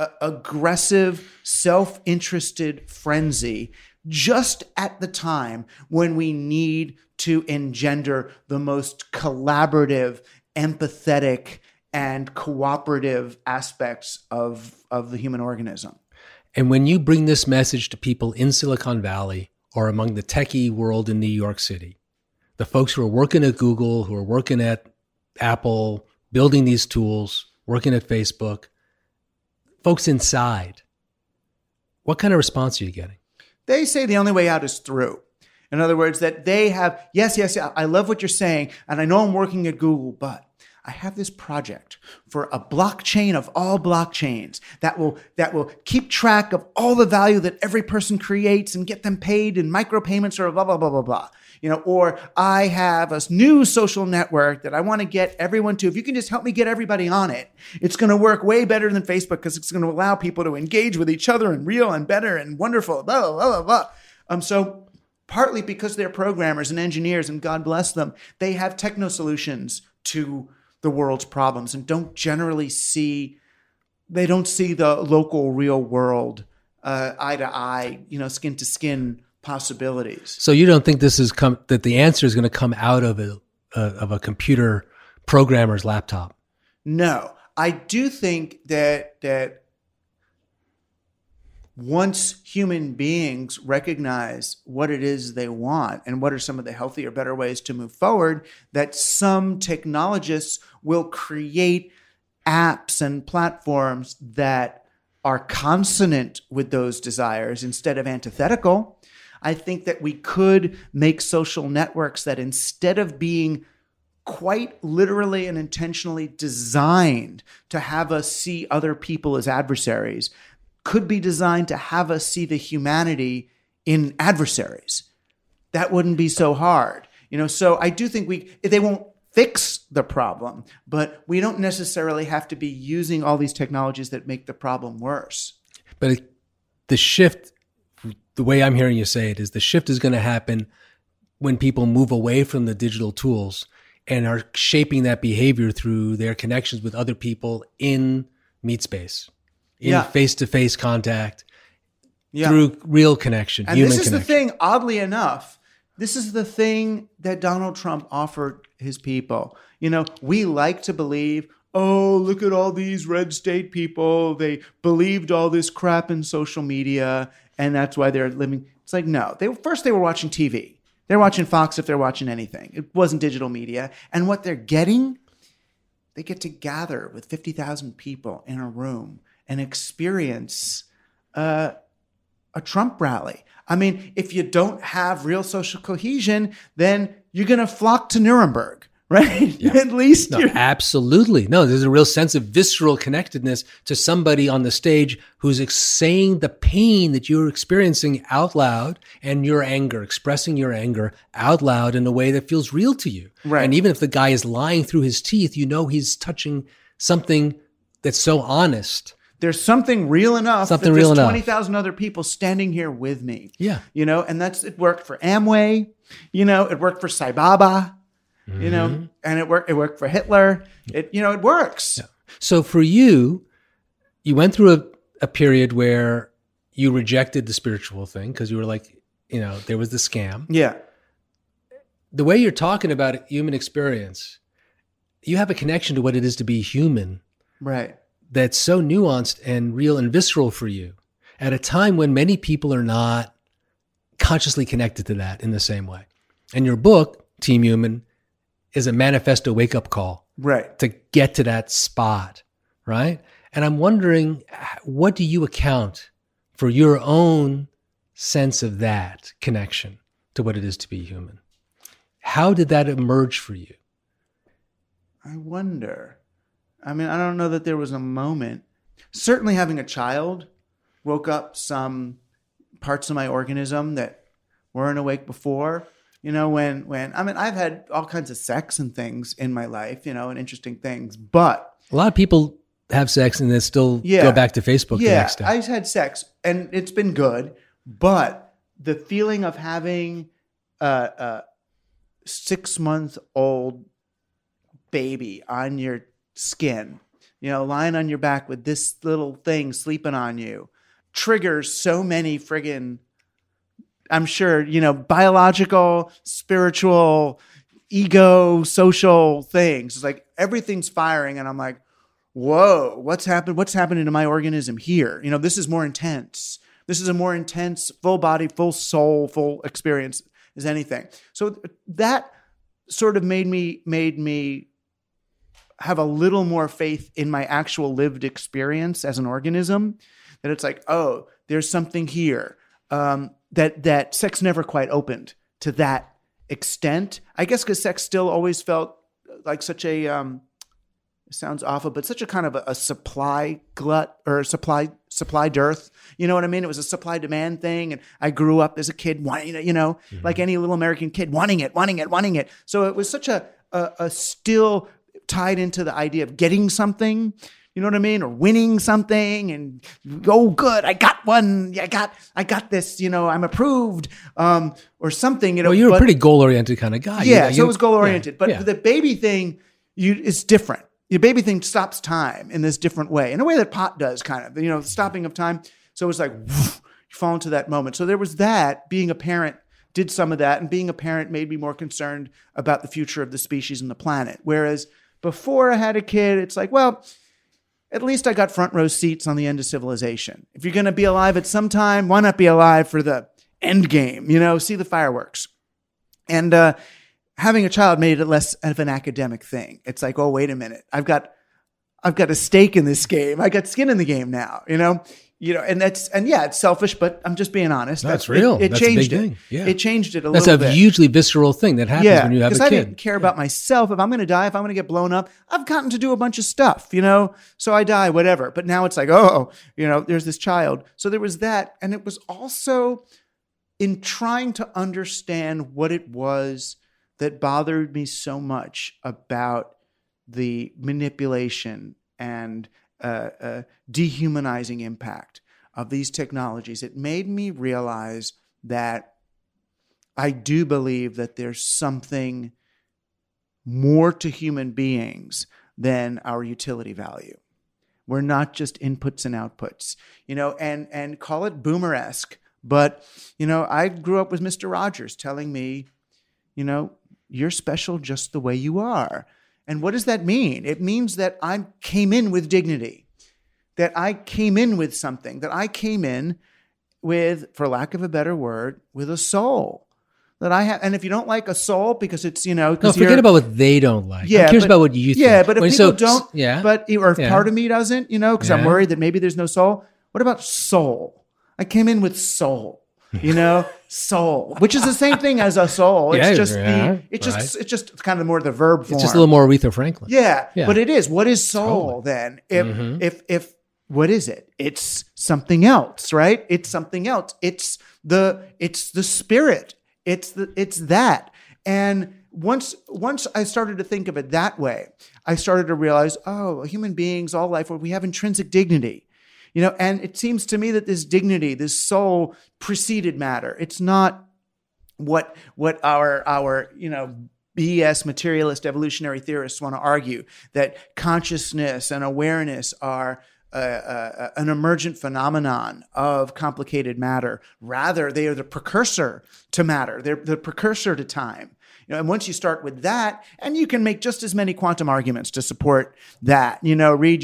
aggressive, self-interested frenzy just at the time when we need to engender the most collaborative, empathetic, and cooperative aspects of the human organism. And when you bring this message to people in Silicon Valley or among the techie world in New York City, the folks who are working at Google, who are working at Apple, building these tools, working at Facebook, folks inside, what kind of response are you getting? They say the only way out is through. In other words, that they have, yes, I love what you're saying, and I know I'm working at Google, but I have this project for a blockchain of all blockchains that will keep track of all the value that every person creates and get them paid in micropayments or blah, blah, blah, blah, blah. Or I have a new social network that I want to get everyone to. If you can just help me get everybody on it, it's going to work way better than Facebook because it's going to allow people to engage with each other and real and better and wonderful, blah, blah, blah, blah. So partly because they're programmers and engineers, and God bless them, they have techno solutions to the world's problems and don't see the local real world eye to eye, skin to skin possibilities. So you don't think that the answer is going to come out of a computer programmer's laptop? No, I do think that once human beings recognize what it is they want and what are some of the healthier, better ways to move forward, that some technologists will create apps and platforms that are consonant with those desires instead of antithetical. I think that we could make social networks that instead of being quite literally and intentionally designed to have us see other people as adversaries, could be designed to have us see the humanity in adversaries. That wouldn't be so hard. So I do think they won't fix the problem, but we don't necessarily have to be using all these technologies that make the problem worse. But the shift, the way I'm hearing you say it, is the shift is going to happen when people move away from the digital tools and are shaping that behavior through their connections with other people in meet space. In face-to-face contact, through real connection, and human this is connection. The thing, oddly enough, this is the thing that Donald Trump offered his people. We like to believe, oh, look at all these red state people. They believed all this crap in social media, and that's why they're living. It's like, no. They were watching TV. They're watching Fox if they're watching anything. It wasn't digital media. And what they're getting, they get to gather with 50,000 people in a room and experience a Trump rally. I mean, if you don't have real social cohesion, then you're going to flock to Nuremberg, right? Yeah. At least No, you're absolutely. No, there's a real sense of visceral connectedness to somebody on the stage who's saying the pain that you're experiencing out loud, and your anger, expressing your anger out loud in a way that feels real to you. Right. And even if the guy is lying through his teeth, you know he's touching something that's so honest. there's something real enough Something that real there's enough. 20,000 other people standing here with me. Yeah. And it worked for Amway, it worked for Sai Baba, and it worked for Hitler. It works. Yeah. So for you, you went through a period where you rejected the spiritual thing because you were like, there was the scam. Yeah. The way you're talking about human experience, you have a connection to what it is to be human Right. that's so nuanced and real and visceral for you at a time when many people are not consciously connected to that in the same way. And your book, Team Human, is a manifesto wake-up call Right. to get to that spot, right? And I'm wondering, what do you account for your own sense of that connection to what it is to be human? How did that emerge for you? I wonder. I mean, I don't know that there was a moment. Certainly having a child woke up some parts of my organism that weren't awake before. I've had all kinds of sex and things in my life, and interesting things, but A lot of people have sex and then still go back to Facebook the next day. I've had sex and it's been good, but the feeling of having a 6-month-old baby on your skin, lying on your back with this little thing sleeping on you, triggers so many friggin', I'm sure, biological, spiritual, ego, social things. It's like everything's firing and I'm like, whoa, what's happened? What's happening to my organism here? This is more intense. This is a more intense, full body, full soul, full experience as anything. So that sort of made me have a little more faith in my actual lived experience as an organism, that it's like, oh, there's something here that sex never quite opened to that extent. I guess because sex still always felt like such a, it sounds awful, but such a kind of a supply glut or a supply dearth. You know what I mean? It was a supply demand thing. And I grew up as a kid wanting it, like any little American kid, wanting it. So it was such a still tied into the idea of getting something, you know what I mean? Or winning something and, oh, good, I got one. I got this, I'm approved, or something, Well, you're a pretty goal-oriented kind of guy. Yeah, so it was goal-oriented. Yeah. But the baby thing, is different. Your baby thing stops time in this different way, in a way that pot does, kind of, stopping of time. So it's like, whoosh, you fall into that moment. So there was that. Being a parent did some of that, and being a parent made me more concerned about the future of the species and the planet. Whereas before I had a kid, it's like, well, at least I got front row seats on the end of civilization. If you're going to be alive at some time, why not be alive for the end game? See the fireworks. And having a child made it less of an academic thing. It's like, oh, wait a minute, I've got a stake in this game. I got skin in the game now. And it's selfish, but I'm just being honest. That's real. It That's changed a big it. thing. Yeah. It changed it a That's little bit. a hugely visceral thing that happens when you have a because kid. I didn't care about myself. If I'm going to die, if I'm going to get blown up, I've gotten to do a bunch of stuff, so I die, whatever. But now it's like, there's this child. So there was that. And it was also in trying to understand what it was that bothered me so much about the manipulation and dehumanizing impact of these technologies. It made me realize that I do believe that there's something more to human beings than our utility value. We're not just inputs and outputs, and call it boomer-esque. But, I grew up with Mr. Rogers telling me, you're special just the way you are. And what does that mean? It means that I came in with dignity, that I came in with something, that I came in with, for lack of a better word, with a soul that I have. And if you don't like a soul because it's, No, forget about what they don't like. I'm curious about what you think. Yeah, but if people don't, or if Yeah. part of me doesn't, because I'm Yeah. worried that maybe there's no soul. What about soul? I came in with soul. soul, which is the same thing as a soul. It's Yeah, it's just kind of more the verb form. It's just a little more Aretha Franklin. Yeah. But it is. What is soul then? If what is it? It's something else, right? It's something else. It's the spirit. It's that. And once I started to think of it that way, I started to realize, human beings, all life, we have intrinsic dignity. And it seems to me that this dignity, this soul, preceded matter. It's not what our BS materialist evolutionary theorists want to argue, that consciousness and awareness are an emergent phenomenon of complicated matter. Rather, they are the precursor to matter. They're the precursor to time. And once you start with that, and you can make just as many quantum arguments to support that. Read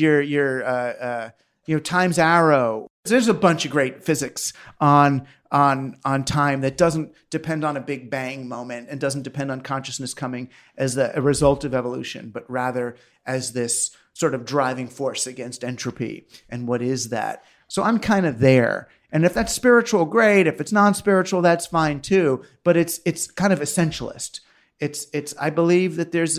your Time's Arrow. There's a bunch of great physics on time that doesn't depend on a Big Bang moment and doesn't depend on consciousness coming as a result of evolution, but rather as this sort of driving force against entropy. And what is that? So I'm kind of there. And if that's spiritual, great. If it's non-spiritual, that's fine too. But it's kind of essentialist. I believe that there's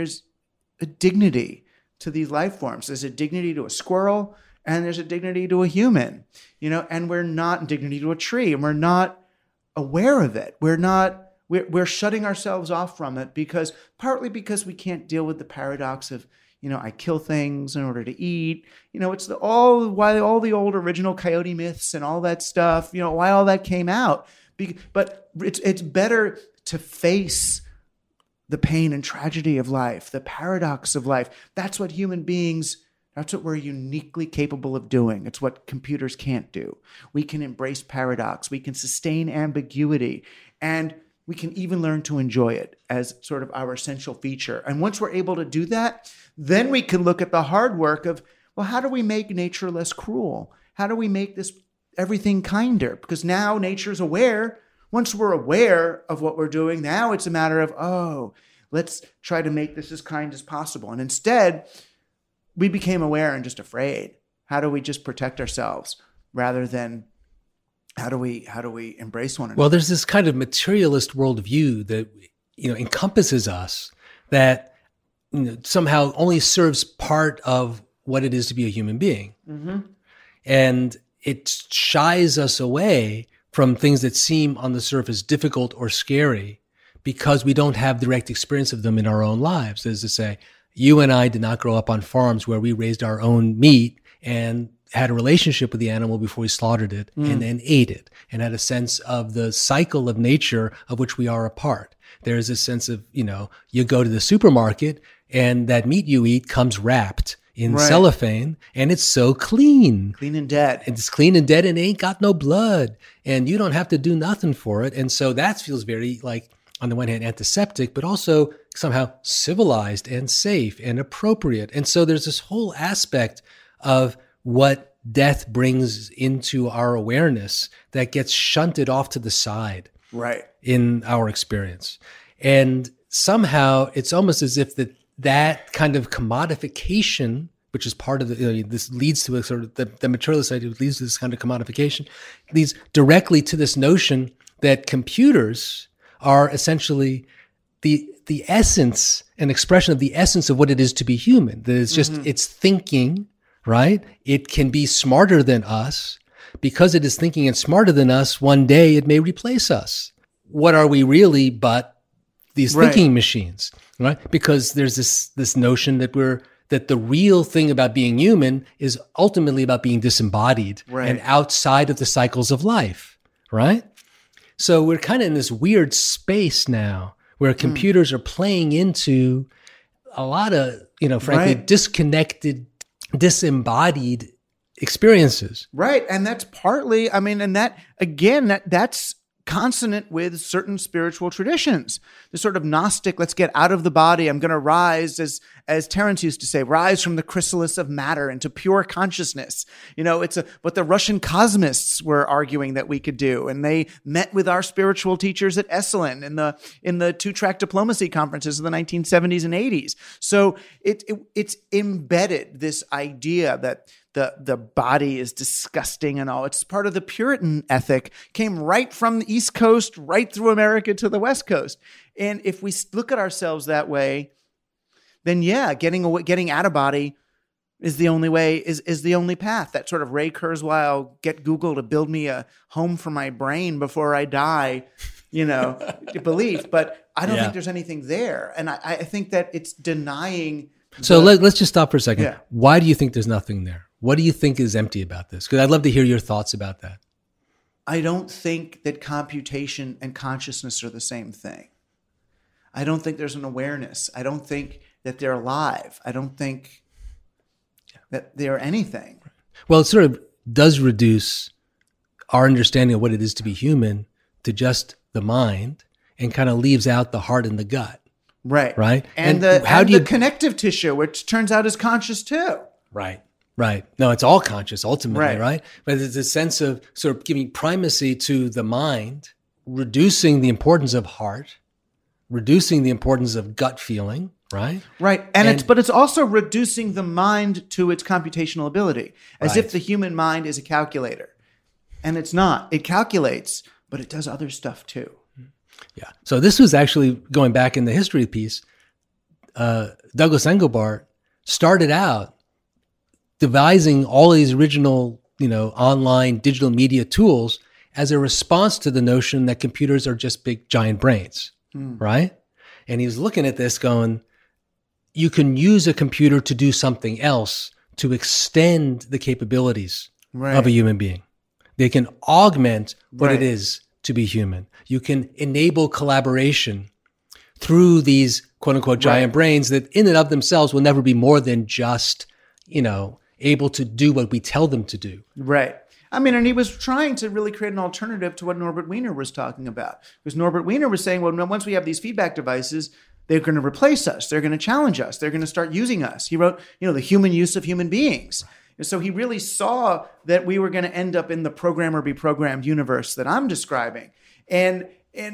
a dignity to these life forms. There's a dignity to a squirrel, and there's a dignity to a human, and we're not dignity to a tree, and we're not aware of it. We're shutting ourselves off from it partly because we can't deal with the paradox of, I kill things in order to eat. It's why all the old original coyote myths and all that stuff, why all that came out. But it's better to face the pain and tragedy of life, the paradox of life. That's what we're uniquely capable of doing. It's what computers can't do. We can embrace paradox. We can sustain ambiguity. And we can even learn to enjoy it as sort of our essential feature. And once we're able to do that, then we can look at the hard work of, well, how do we make nature less cruel? How do we make everything kinder? Because now nature's aware. Once we're aware of what we're doing, now it's a matter of, let's try to make this as kind as possible. And instead, we became aware and just afraid. How do we just protect ourselves rather than how do we embrace one another? Well, there's this kind of materialist worldview that encompasses us that somehow only serves part of what it is to be a human being, and it shies us away from things that seem on the surface difficult or scary because we don't have direct experience of them in our own lives. That is to say, you and I did not grow up on farms where we raised our own meat and had a relationship with the animal before we slaughtered it and then ate it, and had a sense of the cycle of nature of which we are a part. There is a sense of, you go to the supermarket and that meat you eat comes wrapped in cellophane, and it's so clean. Clean and dead. It's clean and dead and it ain't got no blood, and you don't have to do nothing for it. And so that feels very, like, on the one hand, antiseptic, but also somehow civilized and safe and appropriate. And so there's this whole aspect of what death brings into our awareness that gets shunted off to the side in our experience. And somehow it's almost as if that kind of commodification, which is part of this leads to a sort of the materialist idea, leads to this kind of commodification, leads directly to this notion that computers are essentially the essence, an expression of the essence of what it is to be human. That it's just, it's thinking, right? It can be smarter than us. Because it is thinking and smarter than us, one day it may replace us. What are we really but these thinking machines, right? Because there's this notion that the real thing about being human is ultimately about being disembodied and outside of the cycles of life, right? So we're kind of in this weird space now where computers are playing into a lot of, frankly, disconnected, disembodied experiences. Right. And that's partly, and that, again, that's consonant with certain spiritual traditions. The sort of Gnostic, let's get out of the body. I'm going to rise, as Terence used to say, rise from the chrysalis of matter into pure consciousness. It's what the Russian cosmists were arguing that we could do. And they met with our spiritual teachers at Esalen in the two-track diplomacy conferences of the 1970s and 80s. So it's embedded, this idea that the body is disgusting and all. It's part of the Puritan ethic, came right from the East Coast, right through America to the West Coast. And if we look at ourselves that way, then yeah, getting out of body is the only way, is the only path. That sort of Ray Kurzweil, get Google to build me a home for my brain before I die, belief. But I don't think there's anything there. And I think that it's denying. So let's just stop for a second. Yeah. Why do you think there's nothing there? What do you think is empty about this? Because I'd love to hear your thoughts about that. I don't think that computation and consciousness are the same thing. I don't think there's an awareness. I don't think that they're alive. I don't think that they're anything. Well, it sort of does reduce our understanding of what it is to be human to just the mind, and kind of leaves out the heart and the gut. Right. Right. And the connective tissue, which turns out is conscious too. Right. No, it's all conscious ultimately, right? But there's a sense of sort of giving primacy to the mind, reducing the importance of heart, reducing the importance of gut feeling, right? Right. And it's also reducing the mind to its computational ability, as if the human mind is a calculator. And it's not. It calculates, but it does other stuff too. Yeah. So this was actually, going back in the history piece, Douglas Engelbart started out devising all these original, online digital media tools as a response to the notion that computers are just big, giant brains, right? And he was looking at this going, you can use a computer to do something else to extend the capabilities of a human being. They can augment what it is to be human. You can enable collaboration through these quote unquote giant brains that in and of themselves will never be more than just, able to do what we tell them to do. Right. I mean, and he was trying to really create an alternative to what Norbert Wiener was talking about. Because Norbert Wiener was saying, well, once we have these feedback devices, they're going to replace us. They're going to challenge us. They're going to start using us. He wrote, the human use of human beings. So he really saw that we were going to end up in the program or be programmed universe that I'm describing. And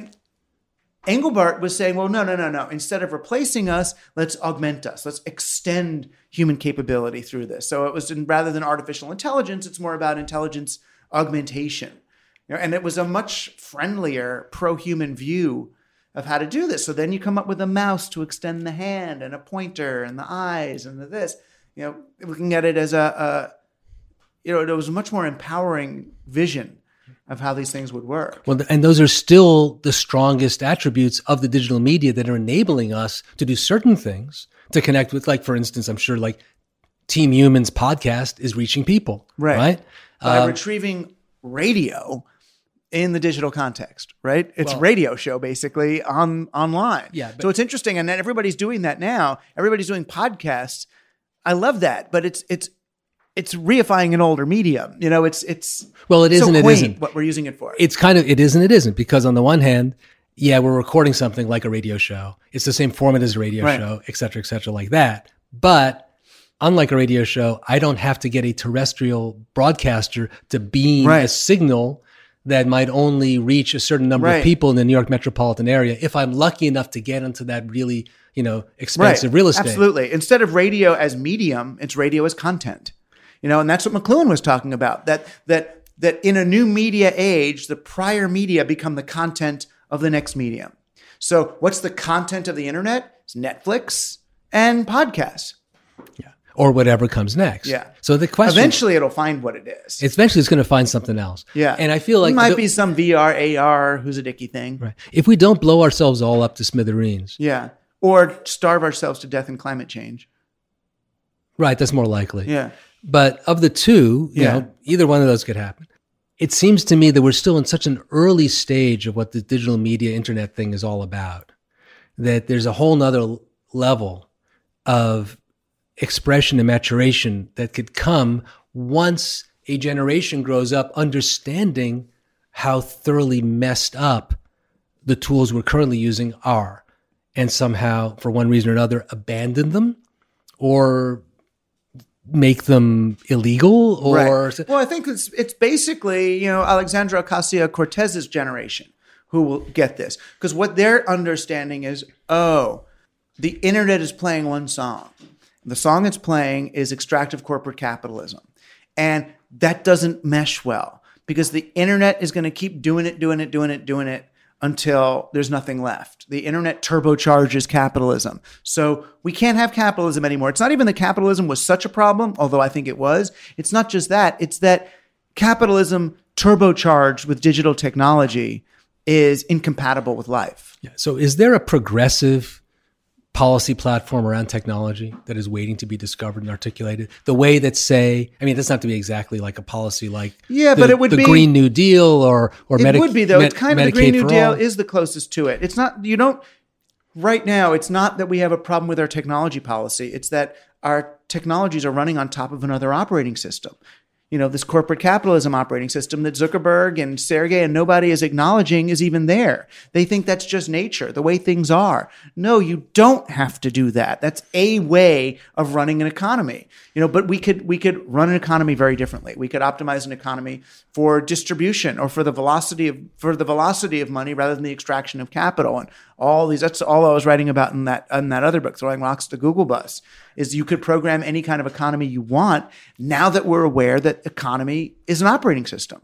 Engelbart was saying, well, no. Instead of replacing us, let's augment us. Let's extend human capability through this. So it was, rather than artificial intelligence, it's more about intelligence augmentation. And it was a much friendlier pro-human view of how to do this. So then you come up with a mouse to extend the hand, and a pointer, and the eyes, and this. Looking at it as it was a much more empowering vision of how these things would work. Well, and those are still the strongest attributes of the digital media that are enabling us to do certain things to connect with, like, for instance, I'm sure like Team Human's podcast is reaching people, right? By retrieving radio in the digital context, right? It's a radio show basically online. Yeah. So it's interesting. And then everybody's doing that now. Everybody's doing podcasts. I love that, but it's reifying an older medium. It's well, it isn't. So it quaint isn't what we're using it for. It's kind of it isn't. It isn't, because on the one hand, we're recording something like a radio show. It's the same format as a radio show, et cetera, like that. But unlike a radio show, I don't have to get a terrestrial broadcaster to beam a signal that might only reach a certain number of people in the New York metropolitan area if I'm lucky enough to get into that really, expensive real estate. Absolutely. Instead of radio as medium, it's radio as content. And that's what McLuhan was talking about, that in a new media age, the prior media become the content of the next medium. So what's the content of the internet? It's Netflix and podcasts. Yeah. Or whatever comes next. Yeah. So the question, eventually it'll find what it is. Eventually it's going to find something else. Yeah. And I feel like it might be some VR, AR, who's a dicky thing. Right. If we don't blow ourselves all up to smithereens. Yeah. Or starve ourselves to death in climate change. Right. That's more likely. Yeah. But of the two, either one of those could happen. It seems to me that we're still in such an early stage of what the digital media internet thing is all about, that there's a whole nother level of expression and maturation that could come once a generation grows up understanding how thoroughly messed up the tools we're currently using are, and somehow, for one reason or another, abandon them or make them illegal, or well, I think it's basically Alexandra Ocasio-Cortez's generation who will get this, because what they're understanding is, the internet is playing one song. The song it's playing is extractive corporate capitalism, And that doesn't mesh well because the internet is going to keep doing it until there's nothing left. The internet turbocharges capitalism. So we can't have capitalism anymore. It's not even that capitalism was such a problem, although I think it was. It's not just that. It's that capitalism turbocharged with digital technology is incompatible with life. Yeah. So is there a progressive policy platform around technology that is waiting to be discovered and articulated? The way that, say, I mean, it doesn't have to be exactly like a policy like but it would be the Green New Deal or it would be, though. It's kind of the Green New Deal all. is the closest to it. It's not, you don't, right now, it's not that we have a problem with our technology policy. It's that our technologies are running on top of another operating system. This corporate capitalism operating system that Zuckerberg and Sergey and nobody is acknowledging is even there. They think that's just nature, the way things are. No, you don't have to do that. That's a way of running an economy. But we could run an economy very differently. We could optimize an economy for distribution or for the velocity of money rather than the extraction of capital. And all these, that's all I was writing about in that other book, Throwing Rocks at the Google Bus, is you could program any kind of economy you want now that we're aware that economy is an operating system.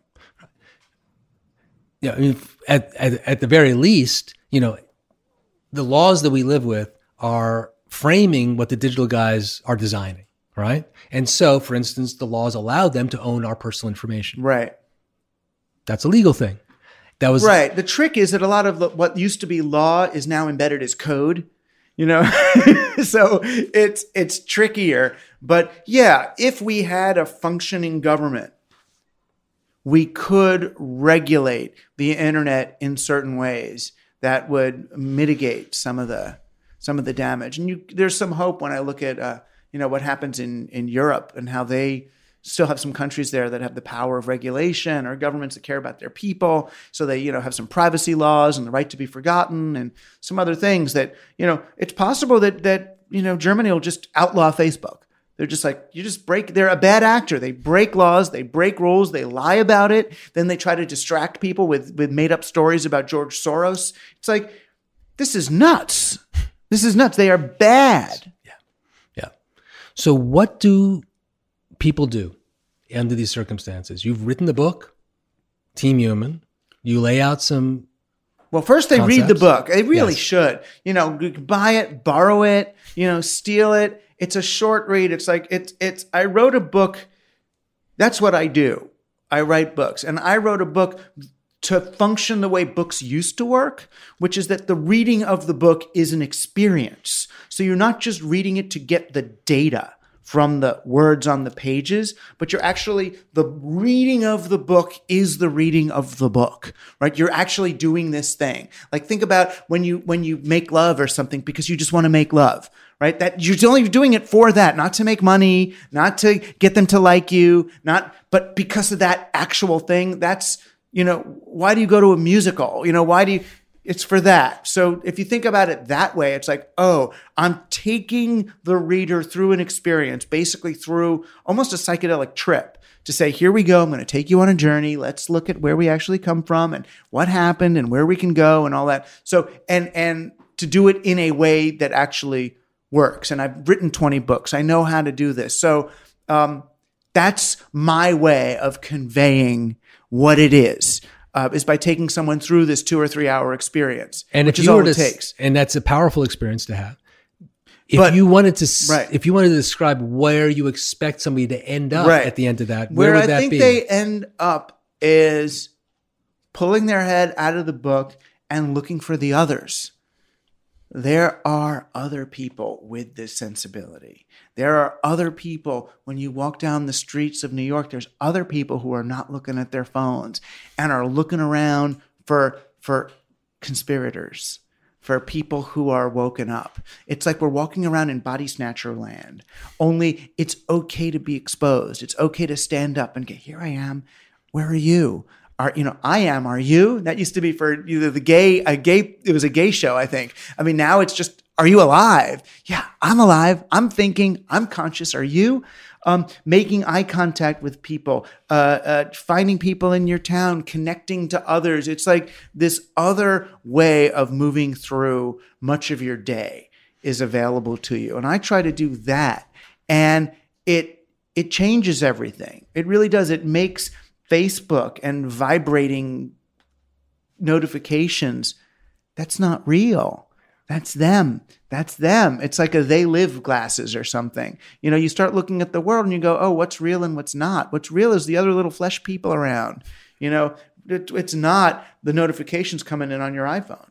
Yeah, I mean, at the very least, the laws that we live with are framing what the digital guys are designing, right? And so, for instance, the laws allow them to own our personal information. Right. That's a legal thing. That was right. The trick is that a lot of what used to be law is now embedded as code. So it's trickier. But yeah, if we had a functioning government, we could regulate the internet in certain ways that would mitigate some of the damage. And there's some hope when I look at what happens in Europe and how they still have some countries there that have the power of regulation, or governments that care about their people. So they, have some privacy laws and the right to be forgotten and some other things that, it's possible that Germany will just outlaw Facebook. They're just like, they're a bad actor. They break laws, they break rules, they lie about it. Then they try to distract people with made up stories about George Soros. It's like, this is nuts. This is nuts. They are bad. Yeah. So what do people do under these circumstances? You've written the book, Team Human. You lay out some. Well, first they concepts. read the book. They really Yes. should. You can buy it, borrow it, steal it. It's a short read. It's like I wrote a book. That's what I do. I write books, and I wrote a book to function the way books used to work, which is that the reading of the book is an experience. So you're not just reading it to get the data from the words on the pages, but the reading of the book is the reading of the book, right? You're actually doing this thing. Like, think about when you make love or something because you just want to make love, right? That you're only doing it for that, not to make money, not to get them to like you, but because of that actual thing. That's, why do you go to a musical? It's for that. So if you think about it that way, it's like, oh, I'm taking the reader through an experience, basically through almost a psychedelic trip, to say, here we go. I'm going to take you on a journey. Let's look at where we actually come from and what happened and where we can go and all that. So, and to do it in a way that actually works. And I've written 20 books. I know how to do this. So that's my way of conveying what it is by taking someone through this 2 or 3 hour experience, and which if is you all were it to, takes. And that's a powerful experience to have. If you wanted to describe where you expect somebody to end up at the end of that, where would that be? Where I think they end up is pulling their head out of the book and looking for the others. There are other people with this sensibility. There are other people, when you walk down the streets of New York, there's other people who are not looking at their phones and are looking around for conspirators, for people who are woken up. It's like we're walking around in body snatcher land, only it's okay to be exposed. It's okay to stand up and get, here I am. Where are you? I am, are you? That used to be for either it was a gay show, I think. I mean, now it's just, are you alive? Yeah, I'm alive. I'm thinking, I'm conscious. Are you? Making eye contact with people, finding people in your town, connecting to others. It's like this other way of moving through much of your day is available to you. And I try to do that. And it it changes everything. It really does. It makes Facebook and vibrating notifications, that's not real. That's them. That's them. It's like a they live glasses or something. You know, you start looking at the world and you go, oh, what's real and what's not? What's real is the other little flesh people around. You know, it's not the notifications coming in on your iPhone.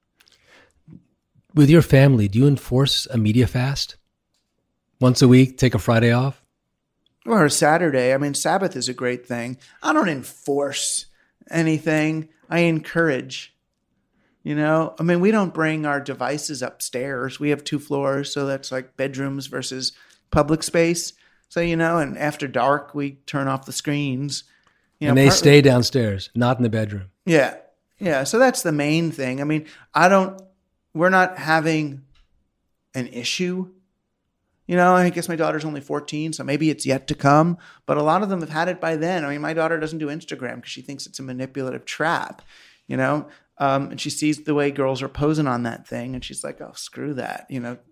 With your family, do you enforce a media fast? Once a week, take a Friday off? Or a Saturday. I mean, Sabbath is a great thing. I don't enforce anything. I encourage. You know, I mean, we don't bring our devices upstairs. We have 2 floors, so that's like bedrooms versus public space. So, you know, and after dark, we turn off the screens. You and know, they stay downstairs, not in the bedroom. Yeah. Yeah. So that's the main thing. I mean, we're not having an issue. You know, I guess my daughter's only 14, so maybe it's yet to come. But a lot of them have had it by then. I mean, my daughter doesn't do Instagram because she thinks it's a manipulative trap, you know. And she sees the way girls are posing on that thing, and she's like, "Oh, screw don't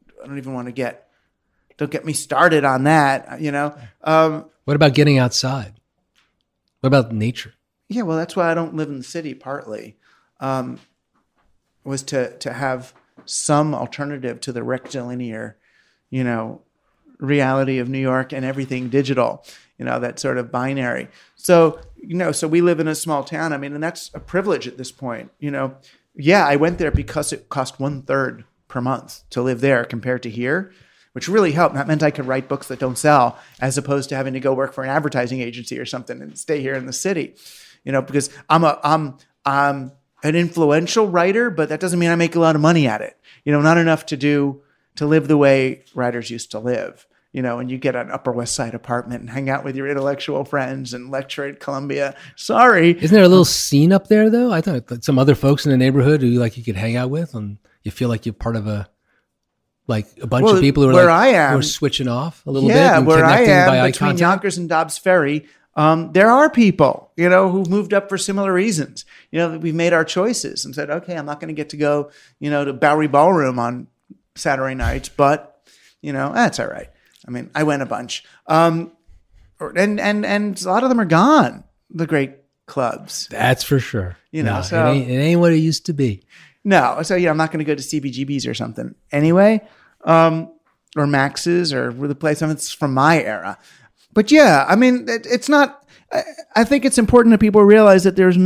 get me started on that." You know. What about getting outside? What about nature? Yeah, well, that's why I don't live in the city. Partly was to have some alternative to the rectilinear, you know, reality of New York and everything digital. You know, that sort of binary. So, you know, so we live in a small town. I mean, and that's a privilege at this point. You know, yeah, I went there because it cost 1/3 per month to live there compared to here, which really helped. That meant I could write books that don't sell, as opposed to having to go work for an advertising agency or something and stay here in the city. You know, because I'm an influential writer, but that doesn't mean I make a lot of money at it. You know, not enough to live the way writers used to live. You know, and you get an Upper West Side apartment and hang out with your intellectual friends and lecture at Columbia. Sorry. Isn't there a little scene up there, though? I thought some other folks in the neighborhood who you could hang out with, and you feel like you're part of a bunch of people who are switching off a little bit. Yeah, where I am, by between Yonkers and Dobbs Ferry, there are people, you know, who've moved up for similar reasons. You know, we've made our choices and said, okay, I'm not going to get to go, you know, to Bowery Ballroom on Saturday nights, but, you know, that's all right. I mean, I went a bunch. And a lot of them are gone, the great clubs. That's for sure. You know, no, so it ain't what it used to be. No. So, yeah, I'm not going to go to CBGB's or something anyway, or Max's or the place. I mean, it's from my era. But yeah, I mean, it's not, I think it's important that people realize that we're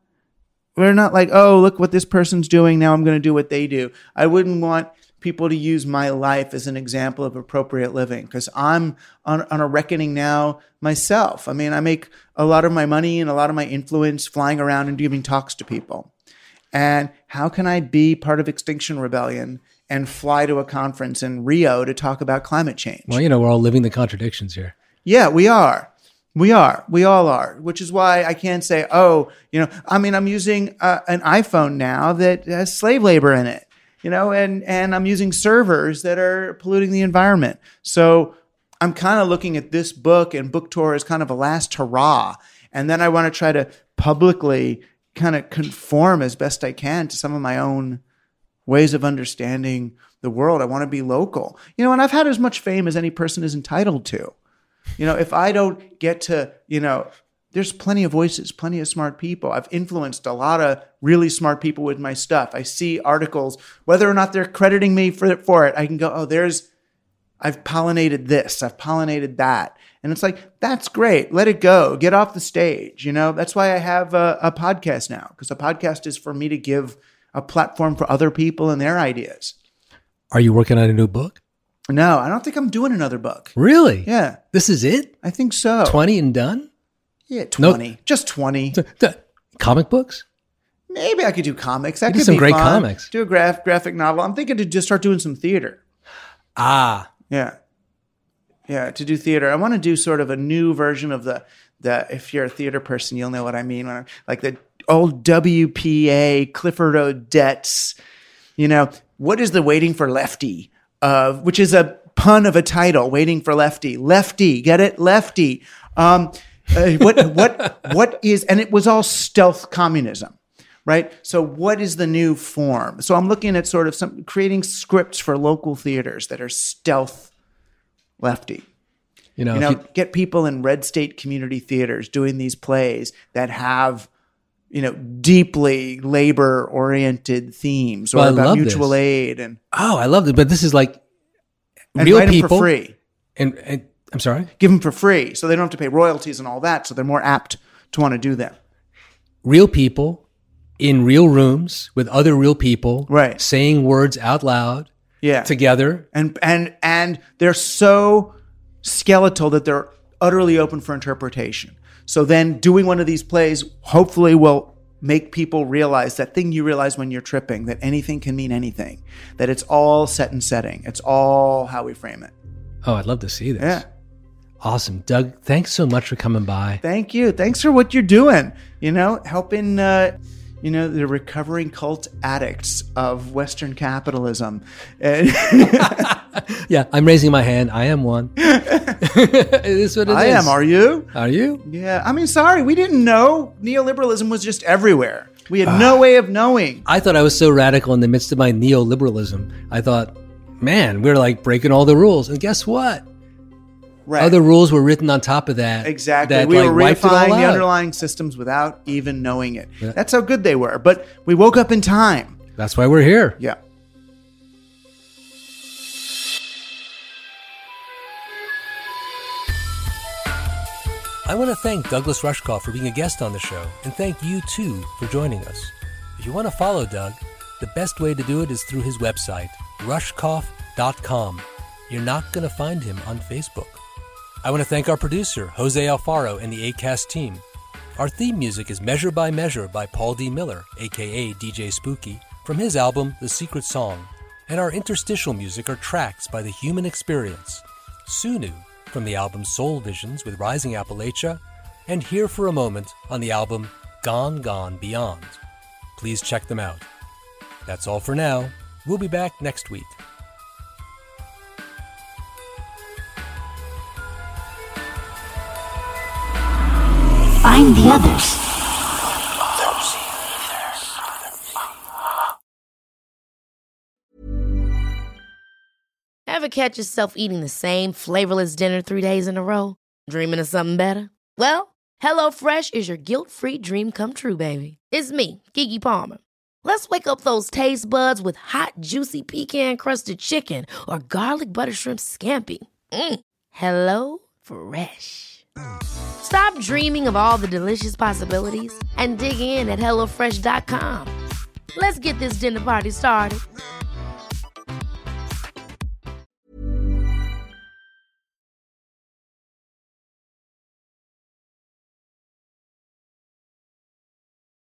not like, oh, look what this person's doing. Now I'm going to do what they do. I wouldn't want people to use my life as an example of appropriate living because I'm on a reckoning now myself. I mean, I make a lot of my money and a lot of my influence flying around and giving talks to people. And how can I be part of Extinction Rebellion and fly to a conference in Rio to talk about climate change? Well, you know, we're all living the contradictions here. Yeah, we are. We all are, which is why I can't say, oh, you know, I mean, I'm using an iPhone now that has slave labor in it. You know, and I'm using servers that are polluting the environment. So I'm kind of looking at this book and book tour as kind of a last hurrah. And then I want to try to publicly kind of conform as best I can to some of my own ways of understanding the world. I want to be local. You know, and I've had as much fame as any person is entitled to. You know, if I don't get to, you know, there's plenty of voices, plenty of smart people. I've influenced a lot of really smart people with my stuff. I see articles, whether or not they're crediting me for it, I can go, oh, I've pollinated this, I've pollinated that. And it's like, that's great. Let it go. Get off the stage. You know, that's why I have a podcast now, because a podcast is for me to give a platform for other people and their ideas. Are you working on a new book? No, I don't think I'm doing another book. Really? Yeah. This is it? I think so. 20 and done? Yeah, 20. No. Just 20. Comic books? Maybe I could do comics. That could be some great fun. Comics. Do a graphic novel. I'm thinking to just start doing some theater. Ah. Yeah. Yeah, to do theater. I want to do sort of a new version of the if you're a theater person, you'll know what I mean. Like the old WPA, Clifford Odets, you know, what is the Waiting for Lefty which is a pun of a title, Waiting for Lefty. Lefty, get it? Lefty. What is, and it was all stealth communism, right? So what is the new form? So I'm looking at sort of creating scripts for local theaters that are stealth lefty. Get people in red state community theaters doing these plays that have, deeply labor-oriented themes or about mutual aid. And I love it. But this is like and real write people. them for free. And I'm sorry? Give them for free so they don't have to pay royalties and all that. So they're more apt to want to do them. Real people in real rooms with other real people, right, saying words out loud, together, and they're so skeletal that they're utterly open for interpretation. So then, doing one of these plays hopefully will make people realize that thing you realize when you're tripping, that anything can mean anything, that it's all set and setting, it's all how we frame it. Oh, I'd love to see this. Yeah. Awesome. Doug, thanks so much for coming by. Thank you. Thanks for what you're doing, helping the recovering cult addicts of Western capitalism. Yeah, I'm raising my hand. I am one. It is what it is. I am. Are you? Are you? Yeah. I mean, sorry, we didn't know neoliberalism was just everywhere. We had no way of knowing. I thought I was so radical in the midst of my neoliberalism. I thought, man, we're like breaking all the rules. And guess what? Right. Other rules were written on top of that. Exactly. We were redefining the underlying systems without even knowing it. Yeah. That's how good they were. But we woke up in time. That's why we're here. Yeah. I want to thank Douglas Rushkoff for being a guest on the show, and thank you, too, for joining us. If you want to follow Doug, the best way to do it is through his website, rushkoff.com. You're not going to find him on Facebook. I want to thank our producer, Jose Alfaro, and the Acast team. Our theme music is Measure by Measure by Paul D. Miller, a.k.a. DJ Spooky, from his album, The Secret Song. And our interstitial music are tracks by The Human Experience, Sunu, from the album Soul Visions with Rising Appalachia, and Here for a Moment on the album Gone, Gone Beyond. Please check them out. That's all for now. We'll be back next week. Find the others. Ever catch yourself eating the same flavorless dinner 3 days in a row? Dreaming of something better? Well, HelloFresh is your guilt-free dream come true, baby. It's me, Keke Palmer. Let's wake up those taste buds with hot, juicy pecan-crusted chicken or garlic butter shrimp scampi. HelloFresh. Stop dreaming of all the delicious possibilities and dig in at HelloFresh.com. Let's get this dinner party started.